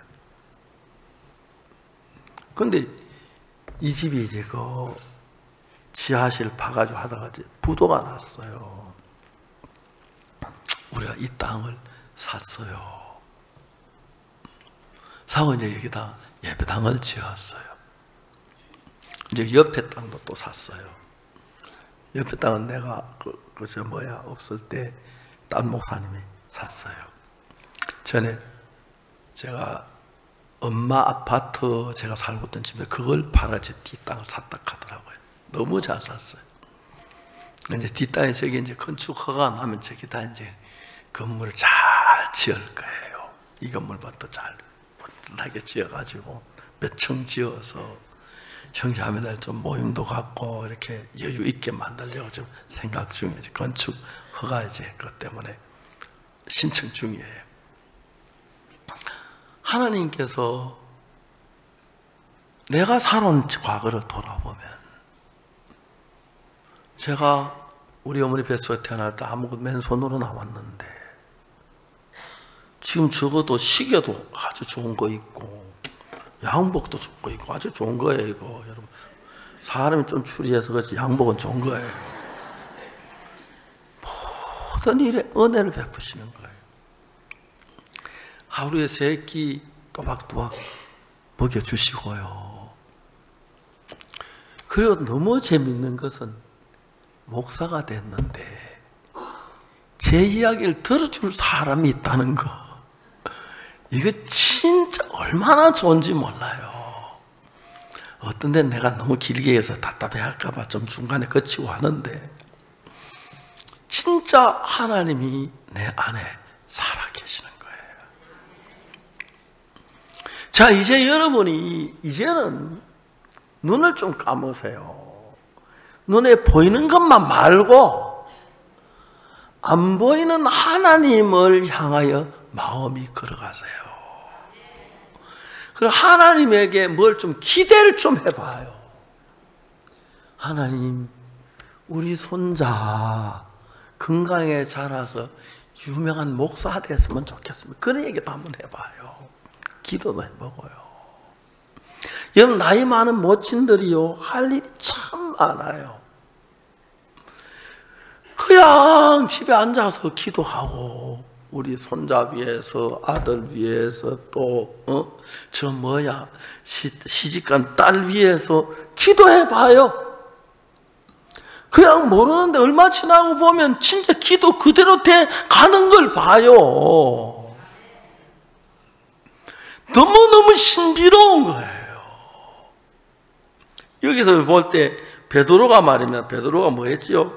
근데 이 집이 이제 그 지하실 파가지고 하다가 이제 부도가 났어요. 우리가 이 땅을 샀어요. 사고 이제 여기다 예배당을 지었어요. 이제 옆에 땅도 또 샀어요. 옆에 땅은 내가 그, 그 저 뭐야 없을 때 딴 목사님이 샀어요. 전에 제가 엄마 아파트 제가 살고 있던 집에 그걸 팔아 제 뒷땅을 샀다 하더라고요. 너무 잘 샀어요. 이제 뒷땅에 저기 이제 건축 허가 나면 저기다 이제 건물을 잘 지을 거예요. 이 건물부터 잘 튼튼하게 지어가지고 몇 층 지어서 형제자매들 좀 모임도 갖고 이렇게 여유 있게 만들려고 지금 생각 중이에요. 건축 허가 이제 그것 때문에 신청 중이에요. 하나님께서 내가 살아온 과거를 돌아보면 제가 우리 어머니 뱃속에 태어날 때 아무것도 맨손으로 나왔는데 지금 적어도 시계도 아주 좋은 거 있고 양복도 좋은 거 있고 아주 좋은 거예요. 이거 여러분 사람이 좀 추리해서 그렇지 양복은 좋은 거예요. 모든 일에 은혜를 베푸시는 거예요. 하루에 세 끼 또박또박 먹여주시고요. 그리고 너무 재밌는 것은 목사가 됐는데 제 이야기를 들어줄 사람이 있다는 거, 이거 진짜 얼마나 좋은지 몰라요. 어떤 데는 내가 너무 길게 해서 답답해 할까봐 좀 중간에 거치고 하는데 진짜 하나님이 내 안에 살아계시는 거예요. 자, 이제 여러분이 이제는 눈을 좀 감으세요. 눈에 보이는 것만 말고 안 보이는 하나님을 향하여 마음이 걸어가세요. 그리고 하나님에게 뭘 좀 기대를 좀 해봐요. 하나님, 우리 손자 건강에 자라서 유명한 목사 됐으면 좋겠습니다. 그런 얘기도 한번 해봐요. 기도도 해보고요. 여러분, 나이 많은 모친들이요, 할 일이 참 많아요. 그냥 집에 앉아서 기도하고 우리 손자 위해서, 아들 위해서, 또 어? 저 뭐야 시, 시집간 딸 위해서 기도해봐요. 그냥 모르는데 얼마 지나고 보면 진짜 기도 그대로 돼 가는 걸 봐요. 너무너무 신비로운 거예요. 여기서 볼 때 베드로가 말이면 베드로가 뭐 했지요?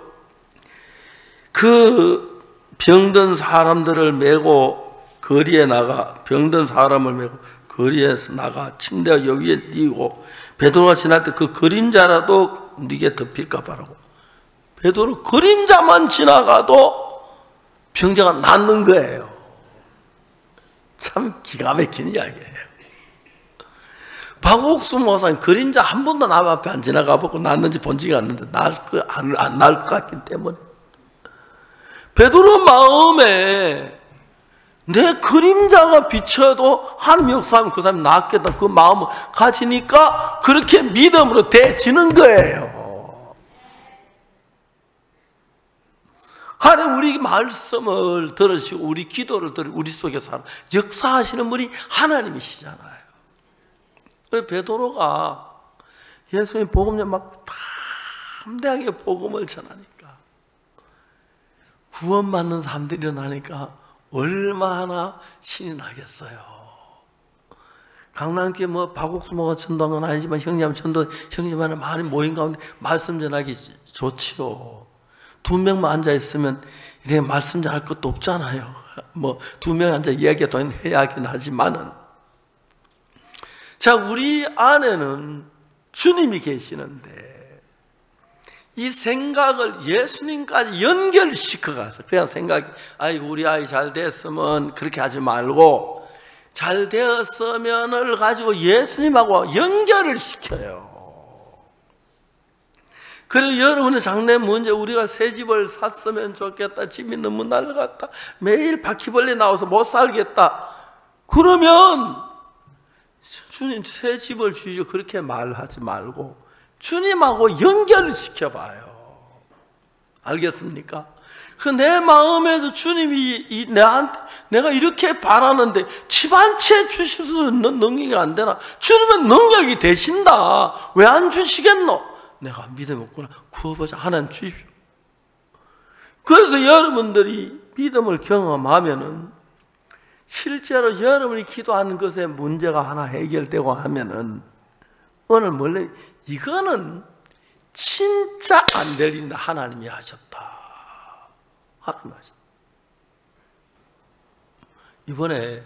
그 병든 사람들을 메고 거리에 나가, 병든 사람을 메고 거리에서 나가 침대가 여기에 띄고 베드로가 지날 때 그 그림자라도 네게 덮일까 봐라고. 베드로 그림자만 지나가도 병자가 낫는 거예요. 참 기가 막힌 이야기예요. 박옥수 목사님 그림자 한 번도 남 앞에 안 지나가 보고 낫는지 본 적이 없는데 안 날 것 같기 때문에 베드로 마음에 내 그림자가 비쳐도 하나님 역사하면 그 사람이 낫겠다 그 마음을 가지니까 그렇게 믿음으로 대지는 거예요. 하나님 우리 말씀을 들으시고 우리 기도를 들으시고 우리 속에서 역사하시는 분이 하나님이시잖아요. 그래서 베드로가 예수님 복음을 막 담대하게 복음을 전하니까 구원받는 사람들이 일어나니까 얼마나 신이 나겠어요. 강남교회 뭐 박옥수 뭐가 전도한 건 아니지만 형제자매 전도 형제자매 많이 모인 가운데 말씀 전하기 좋지요. 두 명만 앉아 있으면 이렇게 말씀 전할 것도 없잖아요. 뭐 두 명 앉아 이야기도 해야 하긴 하지만은 자, 우리 안에는 주님이 계시는데 이 생각을 예수님까지 연결시켜가서 그냥 생각이 아이고 우리 아이 잘 됐으면 그렇게 하지 말고 잘 되었으면을 가지고 예수님하고 연결을 시켜요. 그리고 여러분의 장래 문제 우리가 새 집을 샀으면 좋겠다. 집이 너무 낡았다. 매일 바퀴벌레 나와서 못 살겠다. 그러면 주님 새 집을 주시죠. 그렇게 말하지 말고 주님하고 연결을 시켜봐요. 알겠습니까? 그 내 마음에서 주님이 이 내한테 내가 이렇게 바라는데 집 한 채 주실 수 있는 능력이 안 되나? 주님은 능력이 되신다. 왜 안 주시겠노? 내가 믿음 없구나. 구워보자. 하나님 주십시오. 그래서 여러분들이 믿음을 경험하면은 실제로 여러분이 기도하는 것에 문제가 하나 해결되고 하면은 오늘 원래 이거는 진짜 안 될 일인데 하나님이 하셨다. 하나님이 하셨다. 이번에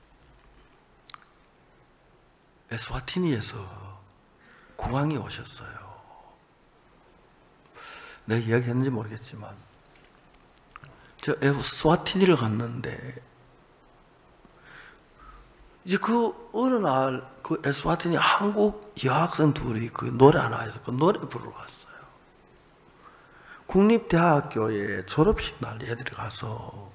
에스와티니에서 국왕이 오셨어요. 내가 이야기했는지 모르겠지만 저 에스와티니를 갔는데 이제 그 어느 날 그 에스와티니 한국 여학생 둘이 그 노래 하나 해서 그 노래 부르러 갔어요. 국립대학교에 졸업식 날 애들이 가서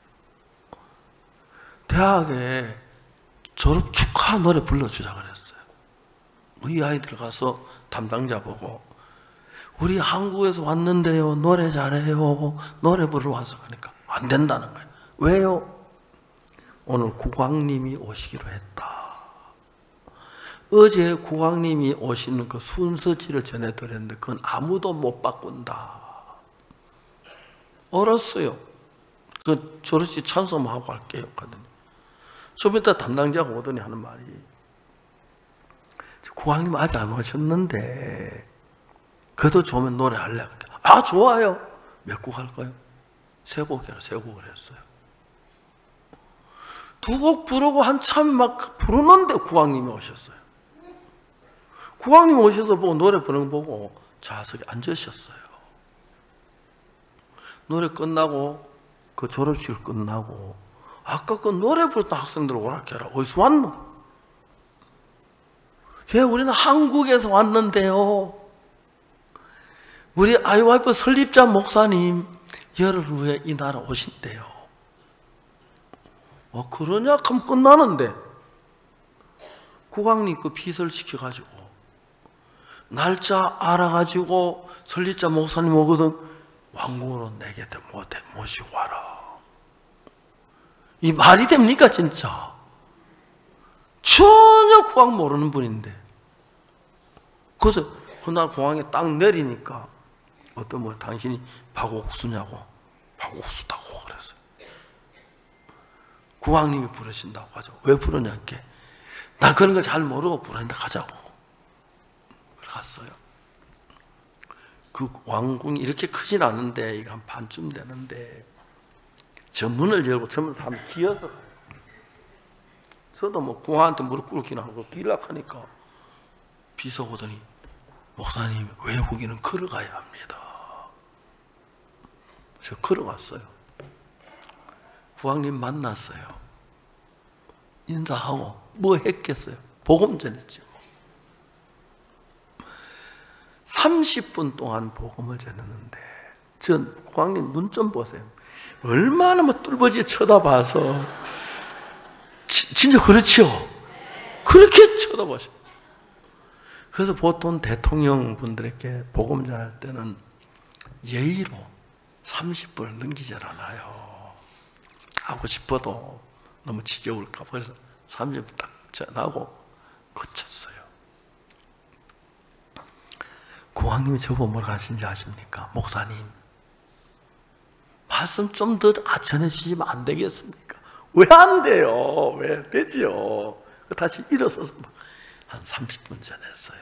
대학에 졸업 축하 노래 불러주자 그랬어요. 이 아이들 가서 담당자 보고 우리 한국에서 왔는데요. 노래 잘해요. 노래 부르러 와서 그러니까 안 된다는 거예요. 왜요? 오늘 국왕님이 오시기로 했다. 어제 국왕님이 오시는 그 순서지를 전해드렸는데 그건 아무도 못 바꾼다. 얼었어요. 그 졸업식 찬송만 하고 갈게요. 하거든요. 좀 이따 담당자가 오더니 하는 말이 국왕님 아직 안 오셨는데 그래도 좋으면 노래 할래? 아 좋아요. 몇 곡 할까요? 세 곡이라 세 곡을 했어요. 두 곡 부르고 한참 막 부르는데 국왕님이 오셨어요. 국왕님 오셔서 보고 노래 부르는 거 보고 좌석에 앉으셨어요. 노래 끝나고 그 졸업식 끝나고 아까 그 노래 부르던 학생들 오락해라. 어디서 왔노? 예, 우리는 한국에서 왔는데요. 우리 아이와이프 설립자 목사님 열흘 후에 이 나라 오신대요. 어, 그러냐? 하면 끝나는데 국왕님 그 비서를 시켜가지고 날짜 알아가지고 설립자 목사님 오거든. 왕궁으로 내 곁에 모시고 와라. 이 말이 됩니까 진짜? 전혀 국왕 모르는 분인데 그래서 그날 공항에 딱 내리니까 어떤 분 당신이 박옥수냐고 박옥수다고 그랬어요. 국왕님이 부르신다고 하죠. 왜 부르냐 이렇게 나 그런 걸 잘 모르고 부르는데 가자고. 그래 갔어요. 그 왕궁이 이렇게 크진 않은데 이거 한 반쯤 되는데 저 문을 열고 전부 사람이 기어서 가요. 저도 뭐 공항한테 무릎 꿇기나 하고 뛰락하니까 비서 오더니 목사님 외국인은 걸어가야 합니다. 제가 걸어갔어요. 국왕님 만났어요. 인사하고 뭐 했겠어요? 복음 전했죠. 삼십 분 동안 복음을 전했는데 전 국왕님 눈 좀 보세요. 얼마나 뭐 뚫어지게 쳐다봐서 지, 진짜 그렇죠? 그렇게 쳐다보셔. 그래서 보통 대통령 분들에게 복음 전할 때는 예의로 삼십 분을 넘기질 않아요. 하고 싶어도 너무 지겨울까. 그래서 삼십 분 딱 전하고 그쳤어요. 국왕님이 저보고 뭐라 하신지 아십니까? 목사님, 말씀 좀 더 전해주시면 안 되겠습니까? 왜 안 돼요? 왜 되지요? 다시 일어서서 한 삼십 분 전했어요.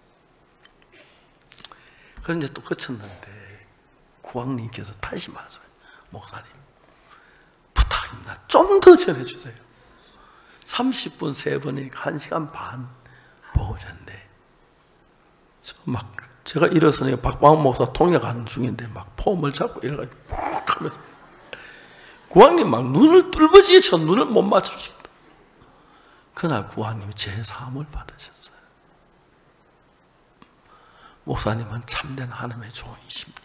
그런데 또 그쳤는데 국왕님께서 다시 말씀해요. 목사님, 부탁입니다. 좀 더 전해주세요. 삼십 분 세 번이니까 한 시간 반 보고셨는데 저 막 제가 일어서니까 박광훈 목사 통역하는 중인데 막 폼을 잡고 이래가지고 푹 하면서 국왕님 막 눈을 뚫어지게 쳐 눈을 못 맞추시다. 그날 국왕님이 제 사함을 받으셨어요. 목사님은 참된 하나님의 종이십니다.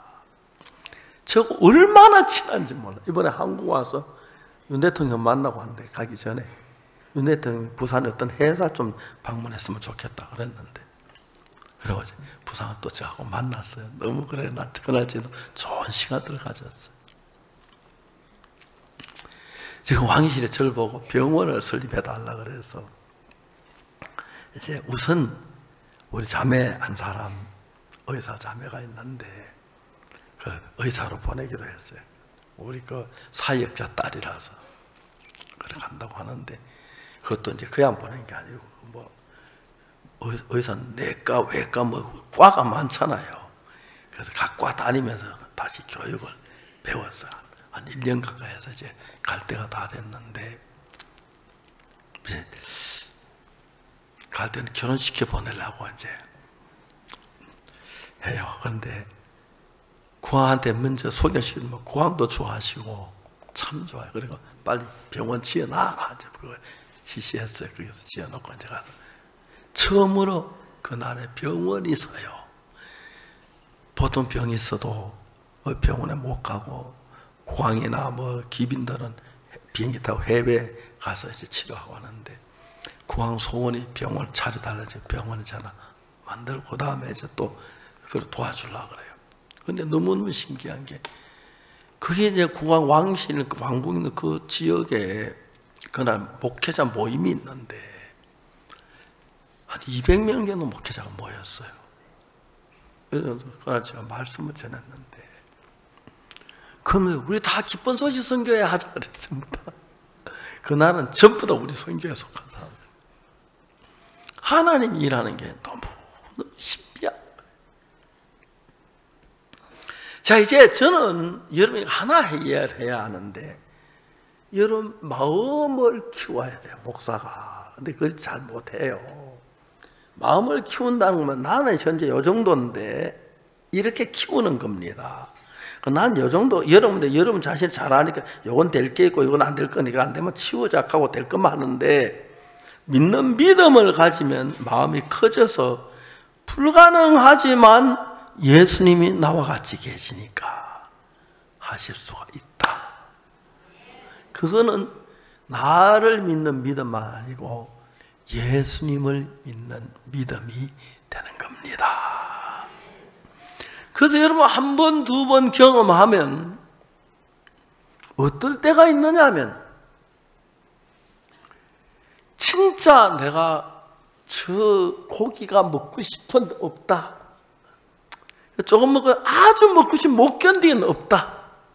저거 얼마나 친한지 몰라. 이번에 한국 와서 윤 대통령 만나고 한데 가기 전에 윤 대통령이 부산에 어떤 회사 좀 방문했으면 좋겠다 그랬는데 그리고 이제 부산을 또 저하고 만났어요. 너무 그래, 나 그날 저도 좋은 시간들을 가졌어요. 지금 왕실에 저를 보고 병원을 설립해달라 그래서 이제 우선 우리 자매 한 사람, 의사 자매가 있는데 그 의사로 보내기로 했어요. 우리 그 사역자 딸이라서 그래 간다고 하는데, 그것도 이제 그냥 보낸 게 아니고 뭐 의사는 내과, 외과 뭐 과가 많잖아요. 그래서 각 과 다니면서 다시 교육을 배웠어요. 한 일 년 가까이 해서 이제 갈 때가 다 됐는데, 이제 갈 때는 결혼시켜 보내려고 이제 해요. 그런데 구왕한테 먼저 소개시키면 구왕도 좋아하시고 참 좋아요. 그리고 빨리 병원 지어놔라 이제 그걸 지시했어요. 그래서 지어놓고 이제 가서 처음으로 그날에 병원이 있어요. 보통 병이 있어도 병원에 못 가고 구왕이나 뭐 기빈들은 비행기 타고 해외 가서 이제 치료하고 하는데, 구왕 소원이 병원을 차려달라 이제 병원을 하나 만들고 그 다음에 이제 또 그걸 도와주려고 그래요. 근데 너무너무 신기한 게, 그게 이제 구왕 왕실, 왕궁 있는 그 지역에 그날 목회자 모임이 있는데 한 이백 명 정도 목회자가 모였어요. 그래서 그날 제가 말씀을 전했는데, 그러면 우리 다 기쁜 소식 선교회 하자 그랬습니다. 그날은 전부 다 우리 선교에 속한 사람들. 하나님이 일하는 게 너무 너무 신비한. 자, 이제 저는 여러분이 하나 해야 하는데, 여러분 마음을 키워야 돼요, 목사가. 근데 그걸 잘 못해요. 마음을 키운다는 건 나는 현재 요 정도인데 이렇게 키우는 겁니다. 난 요 정도, 여러분들 여러분 자신 잘 아니까 요건 될 게 있고 요건 안 될 거니까 안 되면 치우자고 될 것만 하는데, 믿는 믿음을 가지면 마음이 커져서 불가능하지만 예수님이 나와 같이 계시니까 하실 수가 있다. 그거는 나를 믿는 믿음만 아니고 예수님을 믿는 믿음이 되는 겁니다. 그래서 여러분 한 번, 두 번 경험하면 어떨 때가 있느냐 하면, 진짜 내가 저 고기가 먹고 싶은데 없다. 조금 먹고 아주 먹고 싶으면 못 견디는 없다.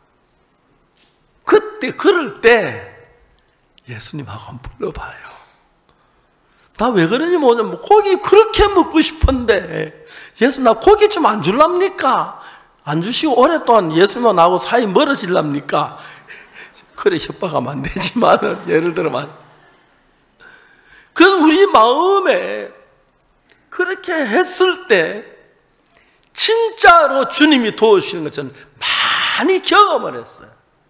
그때, 그럴 때 예수님하고 한번 불러봐요. 나 왜 그러는지 모르겠는데 고기 그렇게 먹고 싶은데 예수님 나 고기 좀 안 줄랍니까? 안 주시고 오랫동안 예수님하고 나하고 사이 멀어질랍니까? 그래 협박하면 안 되지만은 예를 들어만, 그래서 우리 마음에 그렇게 했을 때 진짜로 주님이 도와주시는 것 저는 많이 경험을 했어요.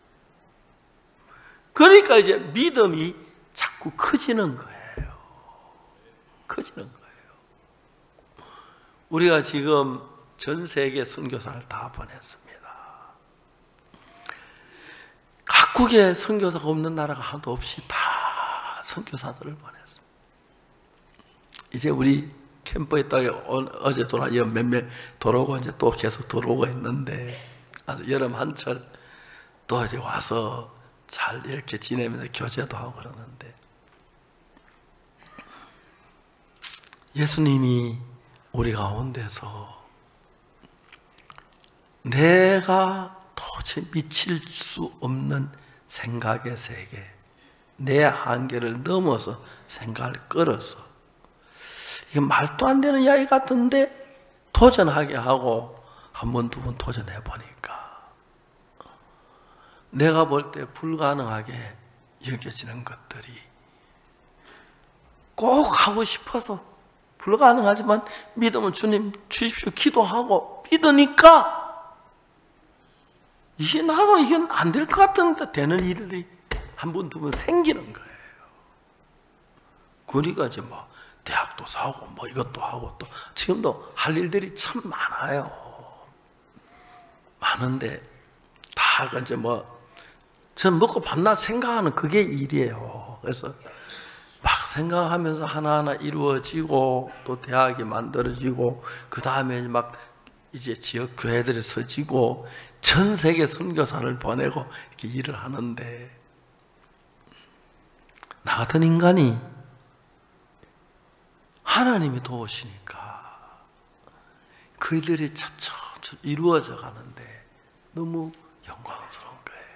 그러니까 이제 믿음이 자꾸 커지는 거예요. 커지는 거예요. 우리가 지금 전 세계 선교사를 다 보냈습니다. 각국에 선교사가 없는 나라가 하나도 없이 다 선교사들을 보냈습니다. 이제 우리 캠프에 또 어제 돌아 몇몇 돌아오고 이제 또 계속 들어오고 있는데, 여름 한철 또 이제 와서 잘 이렇게 지내면서 교제도 하고 그러는데, 예수님이 우리 가운데서 내가 도저히 미칠 수 없는 생각의 세계, 내 한계를 넘어서 생각을 끌어서, 이게 말도 안 되는 이야기 같은데 도전하게 하고 한 번, 두 번 도전해 보니까 내가 볼 때 불가능하게 여겨지는 것들이 꼭 하고 싶어서 불가능하지만 믿음을 주님 주십시오 기도하고 믿으니까 이게 나도 이게 안 될 것 같은데 되는 일들이 한 번, 두 번 생기는 거예요. 그러니까 이제 뭐 대학도 사고 뭐 이것도 하고 또 지금도 할 일들이 참 많아요. 많은데 다 이제 뭐 전 먹고 밤낮 생각하는 그게 일이에요. 그래서 막 생각하면서 하나하나 이루어지고 또 대학이 만들어지고 그 다음에 막 이제 지역 교회들이 서지고 전 세계 선교사를 보내고 이렇게 일을 하는데 나 같은 인간이 하나님이 도우시니까 그들이 차츰 이루어져 가는데 너무 영광스러운 거예요.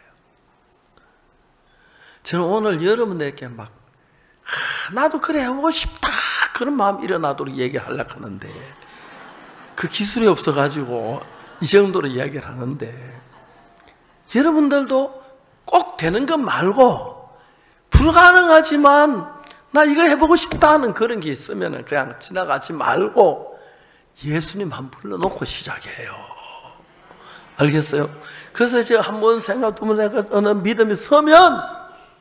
저는 오늘 여러분에게 막 아, 나도 그래 하고 싶다 그런 마음 일어나도록 얘기하려고 하는데 그 기술이 없어가지고 이 정도로 이야기를 하는데 여러분들도 꼭 되는 것 말고 불가능하지만 나 이거 해보고 싶다 하는 그런 게 있으면 그냥 지나가지 말고 예수님 한 불러놓고 시작해요. 알겠어요? 그래서 제가 한 번 생각, 두 번 생각, 어느 믿음이 서면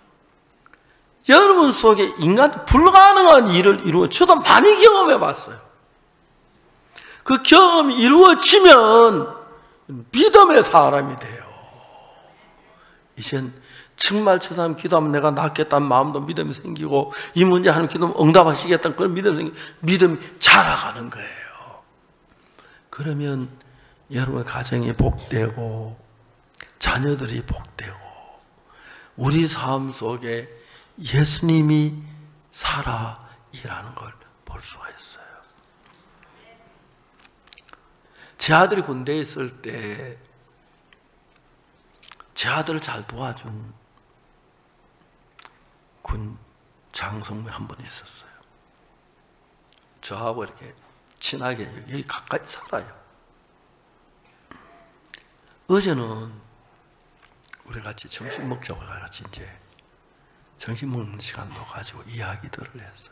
여러분 속에 인간 불가능한 일을 이루어, 저도 많이 경험해 봤어요. 그 경험이 이루어지면 믿음의 사람이 돼요. 이젠 정말 저 사람 기도하면 내가 낫겠다는 마음도 믿음이 생기고 이 문제 하는 기도하면 응답하시겠다는 그런 믿음이 생기고 믿음이 자라가는 거예요. 그러면 여러분의 가정이 복되고 자녀들이 복되고 우리 삶 속에 예수님이 살아 일하는 걸 볼 수가 있어요. 제 아들이 군대에 있을 때 제 아들을 잘 도와준 군 장성무 한 분 있었어요. 저하고 이렇게 친하게 여기 가까이 살아요. 어제는 우리 같이 점심 먹자고 같이 이제 점심 먹는 시간도 가지고 이야기들을 했어요.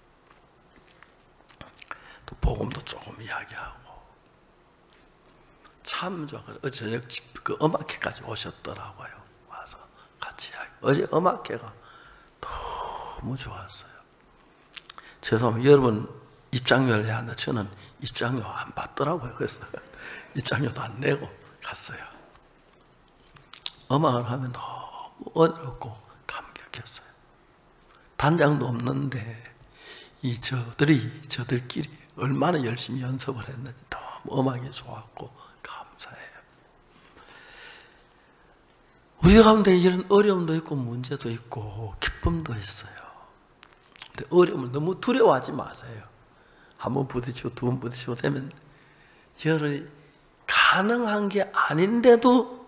또 복음도 조금 이야기하고 참 좋아. 어제 저녁 그 음악회까지 오셨더라고요. 와서 같이 이야기. 어제 음악회가 너무 좋았어요. 죄송합니다. 여러분 입장료를 내야 하는데 저는 입장료 안 받더라고요. 그래서 입장료도 안 내고 갔어요. 음악을 하면 너무 어렵고 감격했어요. 단장도 없는데 이 저들이 저들끼리 얼마나 열심히 연습을 했는지 너무 음악이 좋았고 감사해요. 우리 가운데 이런 어려움도 있고 문제도 있고 기쁨도 있어요. 근데 어려움을 너무 두려워하지 마세요. 한 번 부딪히고 두 번 부딪히고 되면 여러분이 가능한 게 아닌데도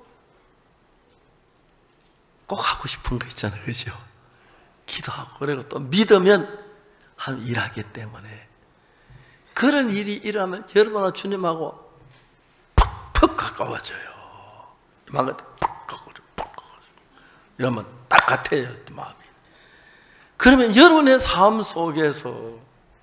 꼭 하고 싶은 거 있잖아요. 그죠? 기도하고 그리고 또 믿으면 한 일하기 때문에 그런 일이 일어나면 여러분과 주님하고 푹푹 가까워져요. 이만 푹 가까워져, 푹 가까워져. 이러면 딱 같아요, 마음이. 그러면 여러분의 삶 속에서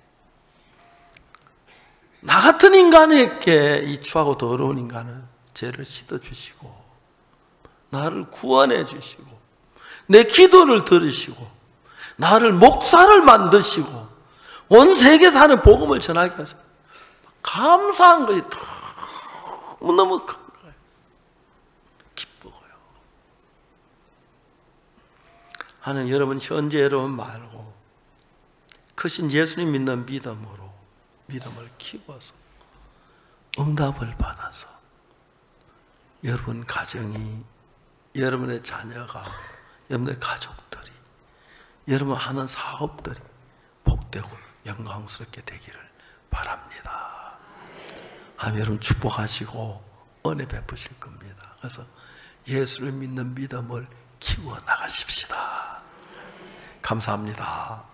나 같은 인간에게 이 추하고 더러운 인간을 죄를 씻어주시고 나를 구원해 주시고 내 기도를 들으시고 나를 목사를 만드시고 온 세계 사는 복음을 전하게 하셔서 감사한 것이 너무너무 큰 거예요. 기뻐요. 하는 여러분 현재 여러분 말고 크신 예수님 믿는 믿음으로 믿음을 키워서 응답을 받아서 여러분 가정이 여러분의 자녀가 여러분의 가족들이 여러분 하는 사업들이 복되고 영광스럽게 되기를 바랍니다. 하나님 여러분 축복하시고 은혜 베푸실 겁니다. 그래서 예수를 믿는 믿음을 키워 나가십시다. 감사합니다.